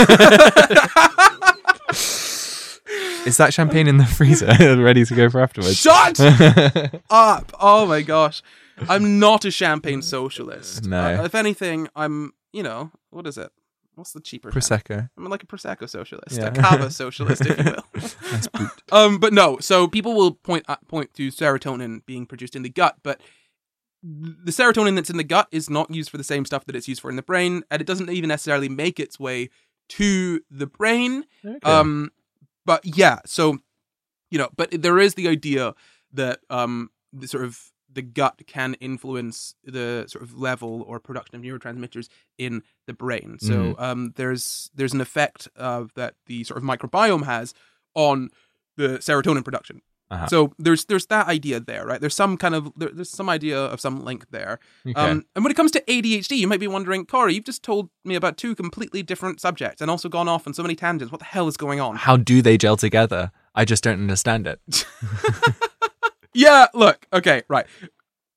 Is that champagne in the freezer, ready to go for afterwards? Shut up! Oh my gosh, I'm not a champagne socialist. No. If anything, I'm. You know, what is it? What's the cheaper Prosecco? I'm like a Prosecco socialist, a Cava socialist, if you will. Nice boot. But no. So people will point to serotonin being produced in the gut, but the serotonin that's in the gut is not used for the same stuff that it's used for in the brain, and it doesn't even necessarily make its way to the brain. Okay. But yeah, so you know, but there is the idea that the sort of the gut can influence the sort of level or production of neurotransmitters in the brain. So there's an effect that the sort of microbiome has on the serotonin production. So there's that idea there, right? There's some kind of there's some idea of some link there. Okay. And when it comes to ADHD, you might be wondering, Corey, you've just told me about two completely different subjects and also gone off on so many tangents. What the hell is going on? How do they gel together? I just don't understand it. Yeah, look, okay, right.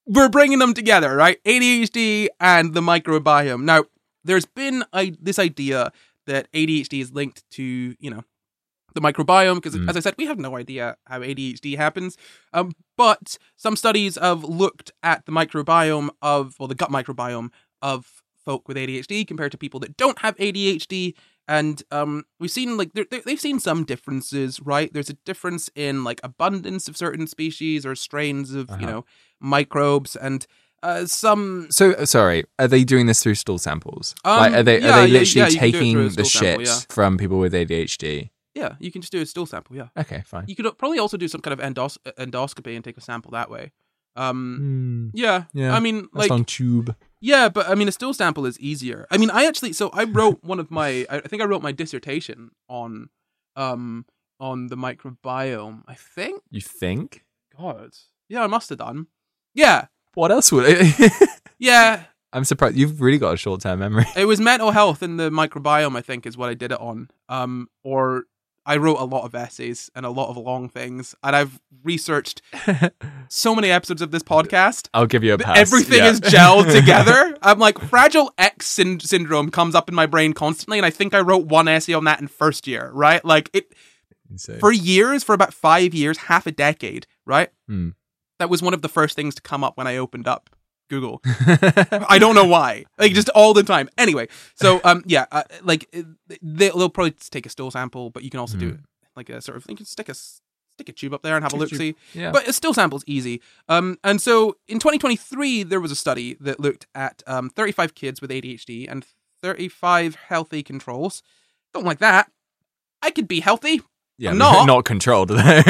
we're bringing them together, right? ADHD and the microbiome. Now, there's been this idea that ADHD is linked to, the microbiome, because as I said, we have no idea how ADHD happens. But some studies have looked at the microbiome the gut microbiome of folk with ADHD compared to people that don't have ADHD. And we've seen they've seen some differences, right? There's a difference in abundance of certain species or strains of microbes, and some. So sorry, are they doing this through stool samples? Are they literally taking the shit from people with ADHD? Yeah, you can just do a stool sample. Yeah. Okay, fine. You could probably also do some kind of endoscopy and take a sample that way. Yeah. I mean, that's on tube. Yeah, but I mean, a stool sample is easier. I mean, I wrote I think I wrote my dissertation on the microbiome. I think. You think? God. Yeah, I must have done. Yeah. What else would it? Yeah. I'm surprised. You've really got a short-term memory. It was mental health and the microbiome, I think, is what I did it on. Or I wrote a lot of essays and a lot of long things, and I've researched so many episodes of this podcast. I'll give you a pass. Everything is gelled together. I'm like, Fragile X syndrome comes up in my brain constantly, and I think I wrote one essay on that in first year, right? Like, it Insane. For years, for about 5 years, half a decade, right? Mm. That was one of the first things to come up when I opened up Google. I don't know why. Just all the time. Anyway, so they'll probably take a stool sample, but you can also do it a sort of, you can stick a tube up there and have a look see. Yeah. But a stool sample is easy. And so in 2023 there was a study that looked at 35 kids with ADHD and 35 healthy controls. Don't like that. I could be healthy. Yeah, I'm not controlled.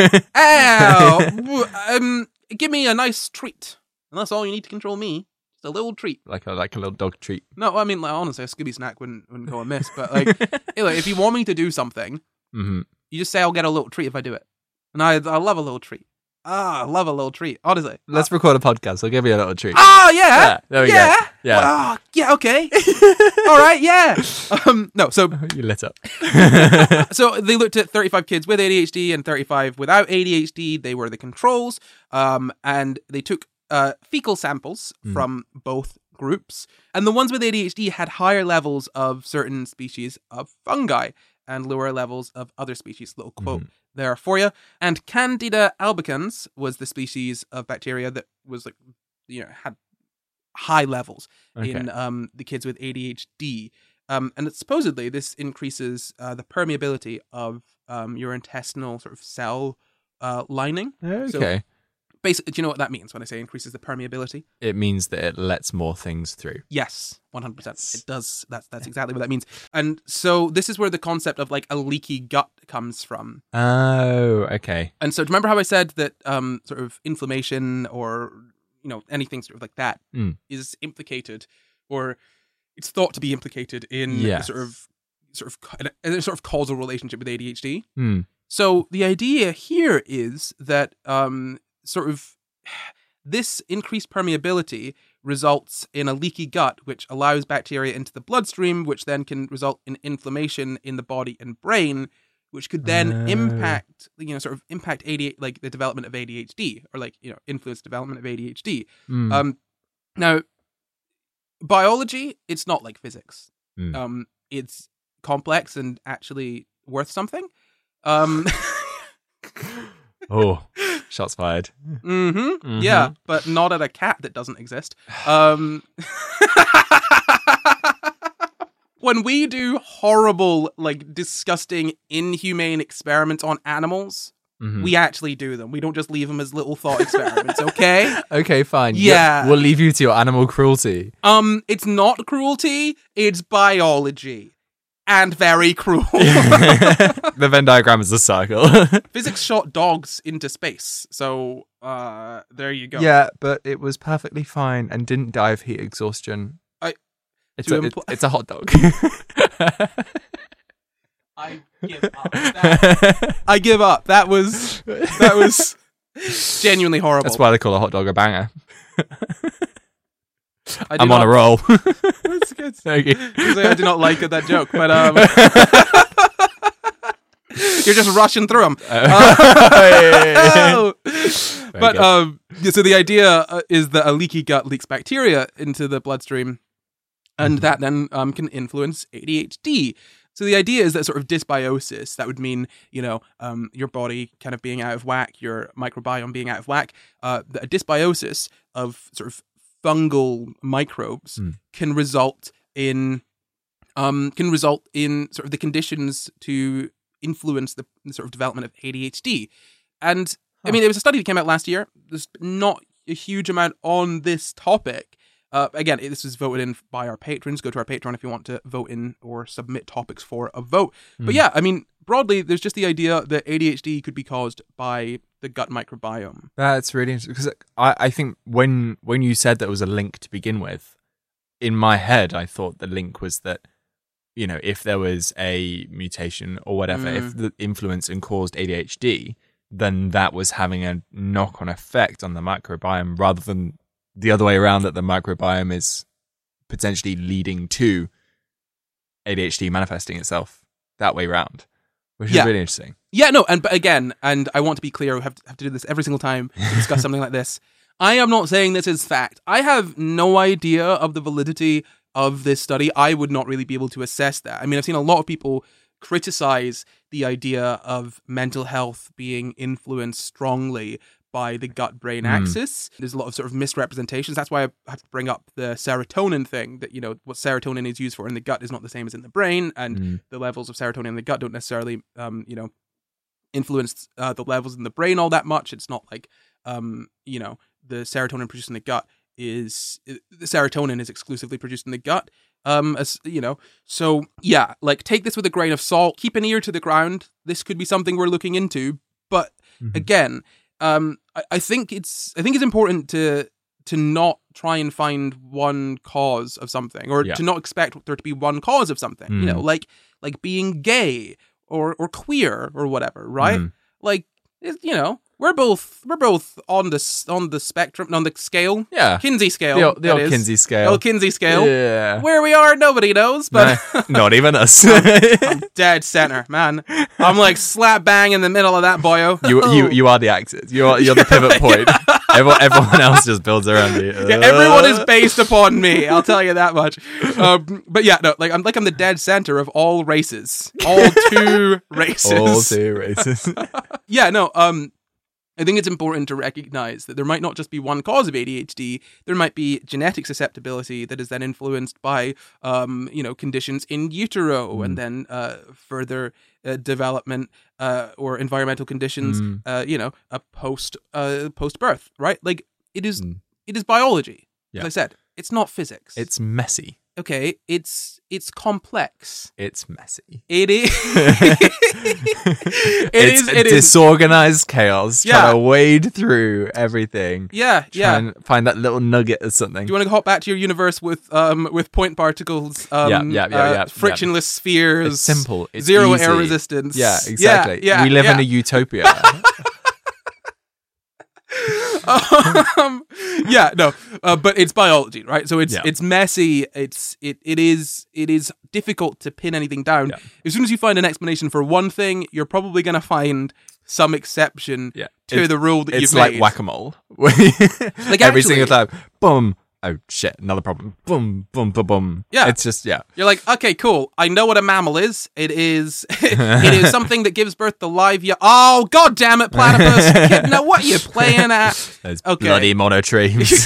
Ow. Give me a nice treat. And that's all you need to control me. Just a little treat. Like a little dog treat. No, I mean, honestly, a Scooby snack wouldn't go amiss. But if you want me to do something, you just say I'll get a little treat if I do it. And I love a little treat. I love a little treat. Honestly. Let's record a podcast. I'll give you a little treat. Oh, yeah. There we go. Yeah. Well, yeah, okay. All right, yeah. No, so... You lit up. So they looked at 35 kids with ADHD and 35 without ADHD. They were the controls. And they took fecal samples from both groups. And the ones with ADHD had higher levels of certain species of fungi and lower levels of other species. Little quote there for you. And Candida albicans was the species of bacteria that was had high levels in the kids with ADHD. And supposedly this increases the permeability of your intestinal sort of cell lining. Okay. So, basically, do you know what that means when I say increases the permeability? It means that it lets more things through. Yes, 100%. It does. That's exactly what that means. And so this is where the concept of a leaky gut comes from. Oh, okay. And so do you remember how I said that sort of inflammation or anything sort of like that is implicated, or it's thought to be implicated in a sort of causal relationship with ADHD. So the idea here is that sort of this increased permeability results in a leaky gut, which allows bacteria into the bloodstream, which then can result in inflammation in the body and brain, which could then impact ADHD, the development of ADHD, or influence development of ADHD. Now, biology, it's not like physics. It's complex and actually worth something. Oh, shots fired. Yeah, but not at a cat that doesn't exist. When we do horrible, disgusting, inhumane experiments on animals, we actually do them. We don't just leave them as little thought experiments, okay? Okay, fine. Yeah. We'll leave you to your animal cruelty. It's not cruelty, it's biology. And very cruel. The Venn diagram is a circle. Physics shot dogs into space. So, there you go. Yeah, but it was perfectly fine and didn't die of heat exhaustion. It's a hot dog. I give up. I give up. That was genuinely horrible. That's why they call a hot dog a banger. I'm on a roll. That's good. Thank you. I do not like that joke, but You're just rushing through them. So the idea is that a leaky gut leaks bacteria into the bloodstream, and that then can influence ADHD. So the idea is that sort of dysbiosis, that would mean, your body kind of being out of whack, your microbiome being out of whack. A dysbiosis of sort of fungal microbes can result in sort of the conditions to influence the sort of development of ADHD. And I mean, there was a study that came out last year. There's not a huge amount on this topic. Again, this was voted in by our patrons. Go to our Patreon if you want to vote in or submit topics for a vote. But yeah, I mean, broadly, there's just the idea that ADHD could be caused by the gut microbiome. That's really interesting, because I think when you said that was a link to begin with, in my head, I thought the link was that, if there was a mutation or whatever, if the influence and caused ADHD, then that was having a knock-on effect on the microbiome, rather than the other way around, that the microbiome is potentially leading to ADHD manifesting itself that way around, which is really interesting. Yeah, no, but again, and I want to be clear, we have to do this every single time to discuss something like this. I am not saying this is fact. I have no idea of the validity of this study. I would not really be able to assess that. I mean, I've seen a lot of people criticize the idea of mental health being influenced strongly by the gut-brain axis. There's a lot of sort of misrepresentations. That's why I have to bring up the serotonin thing, that, what serotonin is used for in the gut is not the same as in the brain, and the levels of serotonin in the gut don't necessarily, influence the levels in the brain all that much. It's not like, the serotonin produced in the gut the serotonin is exclusively produced in the gut. So yeah, like, take this with a grain of salt, keep an ear to the ground. This could be something we're looking into, but again, I think it's important to not try and find one cause of something, or to not expect there to be one cause of something. Like being gay or queer or whatever, right? Like, we're both on the spectrum, on the scale. Yeah, Kinsey scale. The old Kinsey scale. Old Kinsey scale. Yeah. Where we are, nobody knows, but not even us. I'm dead center, man. I'm like slap bang in the middle of that boyo. You are the axis. You're the pivot point. Everyone else just builds around you. Yeah, everyone is based upon me. I'll tell you that much. But yeah, no, I'm the dead center of all races. All two races. All two races. Yeah, no. I think it's important to recognize that there might not just be one cause of ADHD. There might be genetic susceptibility that is then influenced by, conditions in utero, and then further development or environmental conditions, post birth, right? Like, it is biology. As I said, it's not physics. It's messy. Okay, it's complex. It's messy. It is. It's disorganized chaos. Trying to wade through everything. Yeah. And find that little nugget of something. Do you want to hop back to your universe with point particles? Frictionless spheres. It's simple. It's zero easy. air resistance. Yeah, exactly. Yeah, we live in a utopia. But it's biology, right? So it's messy. It is difficult to pin anything down. Yeah. As soon as you find an explanation for one thing, you're probably going to find some exception to the rule that you've made. It's like whack-a-mole. Like every single time, boom. Oh shit! Another problem. Boom, boom, boom, boom. Yeah, it's just You're like, okay, cool. I know what a mammal is. It is something that gives birth to live. Oh, god damn it, platypus! Kid, now what are you playing at? Those bloody monotremes,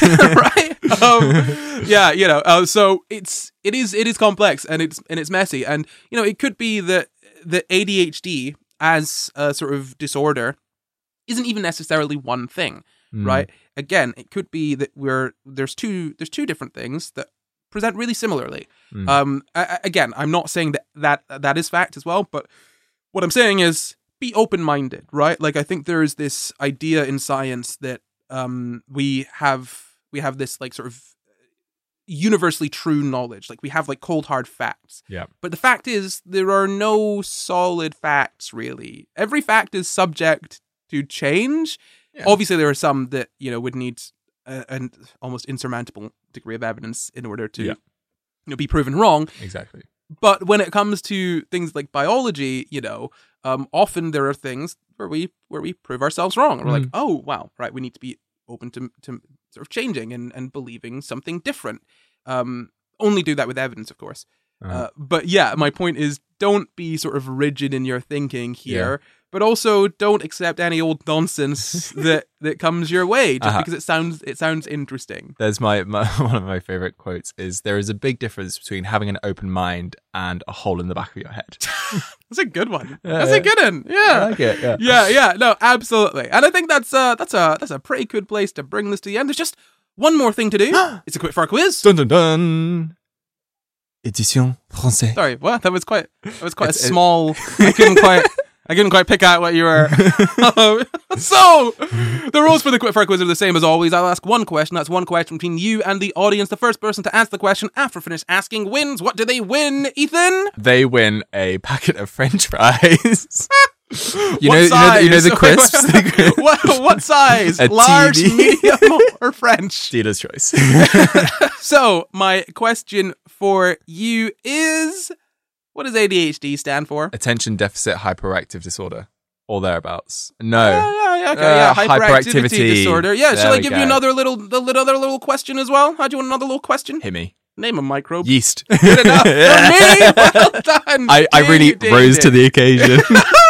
right? So it is complex, and it's messy, and it could be that the ADHD as a sort of disorder isn't even necessarily one thing. Right. Again, it could be that there's two different things that present really similarly. Again, I'm not saying that is fact as well, but what I'm saying is be open-minded, right? Like, I think there is this idea in science that we have this like sort of universally true knowledge. Like, we have like cold hard facts. Yeah. But the fact is, there are no solid facts really. Every fact is subject to change. Yeah. Obviously, there are some that would need an almost insurmountable degree of evidence in order to be proven wrong. Exactly. But when it comes to things like biology, often there are things where we prove ourselves wrong. And we're like, oh, wow, right, we need to be open to sort of changing and believing something different. Only do that with evidence, of course. But yeah, my point is, don't be sort of rigid in your thinking here, but also don't accept any old nonsense that comes your way just because it sounds interesting. There's my one of my favorite quotes is, there is a big difference between having an open mind and a hole in the back of your head. That's a good one. That's a good one. Yeah. I like it. Yeah. No, absolutely. And I think that's a pretty good place to bring this to the end. There's just one more thing to do. It's a quickfire quiz. Dun dun dun. Édition français. Sorry, what? That was quite a small. I couldn't quite pick out what you were. So, the rules for the quickfire quiz are the same as always. I'll ask one question. That's one question between you and the audience. The first person to answer the question after finish asking wins. What do they win, Ethan? They win a packet of French fries. You What know size? the crisps. What size? A Large, teeny. medium, or French? Dealer's choice. So, my question for you is, what does ADHD stand for? Attention deficit hyperactive disorder, or thereabouts. No. Yeah, hyperactivity disorder. Yeah, There shall I we give go. you another little question as well? How do you want another little question? Hit me. Name a microbe. Yeast. Good enough for me. Well done. I really Ding, rose to ding. the occasion.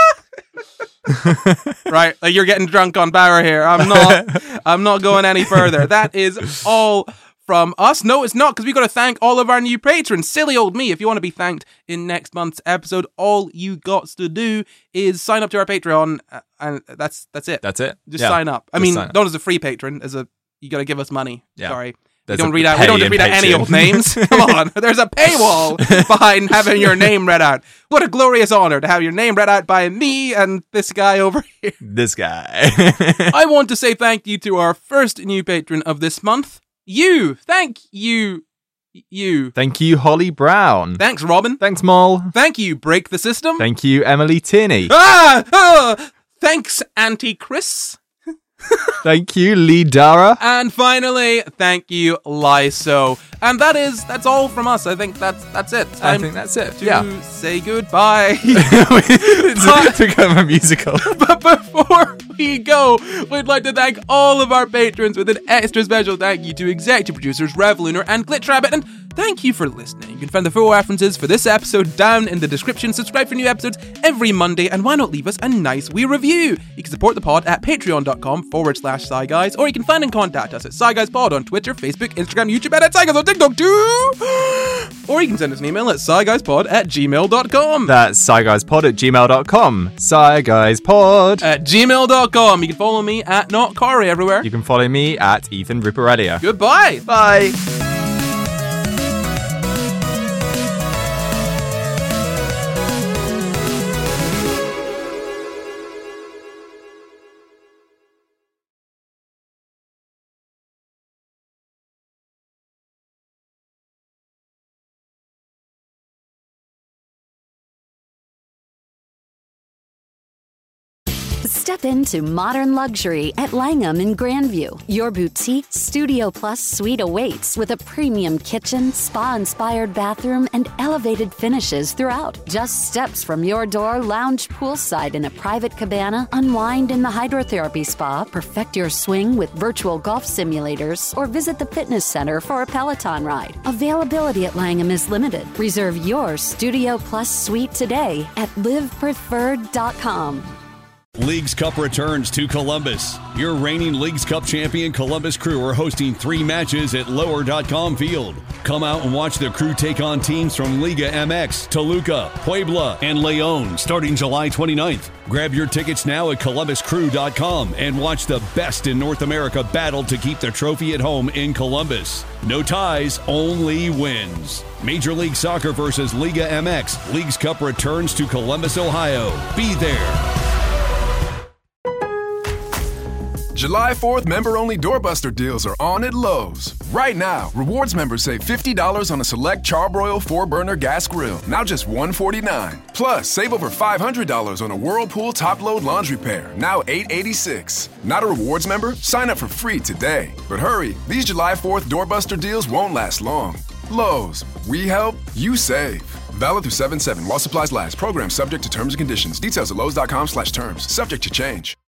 Right, like you're getting drunk on Bauer here. I'm not going any further. That is all from us. No, it's not, because we got to thank all of our new patrons. Silly old me. If you want to be thanked in next month's episode, all you got to do is sign up to our Patreon, and that's it. That's it. Just Yeah. sign up. I Just mean, sign up. not as a free patron, you got to give us money. Yeah. Sorry. We There's don't a read out. We pay don't just in read out any Patreon. old names. Come on, there's a paywall behind having your name read out. What a glorious honor to have your name read out by me and this guy over here. This guy. I want to say thank you to our first new patron of this month. You. Thank you. You. Thank you, Holly Brown. Thanks, Robin. Thanks, Moll. Thank you, Break the System. Thank you, Emily Tierney. Thanks, Auntie Chris. Thank you, Lee Dara. And finally, thank you, Lyso. And that's all from us. I think that's it. It's I time think that's it. to Yeah. say goodbye. It's become a musical. But before we go, we'd like to thank all of our patrons with an extra special thank you to executive producers Rev Lunar and Glitch Rabbit, and thank you for listening. You can find the full references for this episode down in the description. Subscribe for new episodes every Monday, and why not leave us a nice wee review? You can support the pod at patreon.com/SciGuys, or you can find and contact us at SciGuysPod on Twitter, Facebook, Instagram, YouTube, and at SciGuys on TikTok too! Or you can send us an email at SciGuysPod@gmail.com. That's SciGuysPod@gmail.com. SciGuysPod. At gmail.com. You can follow me at Not Corey everywhere. You can follow me at Ethan Ruparelia. Goodbye. Bye. Step into modern luxury at Langham in Grandview. Your boutique Studio Plus suite awaits with a premium kitchen, spa-inspired bathroom, and elevated finishes throughout. Just steps from your door, lounge poolside in a private cabana, unwind in the hydrotherapy spa, perfect your swing with virtual golf simulators, or visit the fitness center for a Peloton ride. Availability at Langham is limited. Reserve your Studio Plus suite today at livepreferred.com. Leagues Cup returns to Columbus. Your reigning Leagues Cup champion Columbus Crew are hosting 3 matches at Lower.com Field. Come out and watch the Crew take on teams from Liga MX, Toluca, Puebla, and León starting July 29th. Grab your tickets now at ColumbusCrew.com and watch the best in North America battle to keep the trophy at home in Columbus. No ties, only wins. Major League Soccer versus Liga MX. Leagues Cup returns to Columbus, Ohio. Be there. July 4th member-only doorbuster deals are on at Lowe's. Right now, rewards members save $50 on a select Charbroil 4-burner gas grill, now just $149. Plus, save over $500 on a Whirlpool top-load laundry pair, now $886. Not a rewards member? Sign up for free today. But hurry, these July 4th doorbuster deals won't last long. Lowe's, we help, you save. Valid through 7/7 while supplies last. Program subject to terms and conditions. Details at Lowe's.com/terms. Subject to change.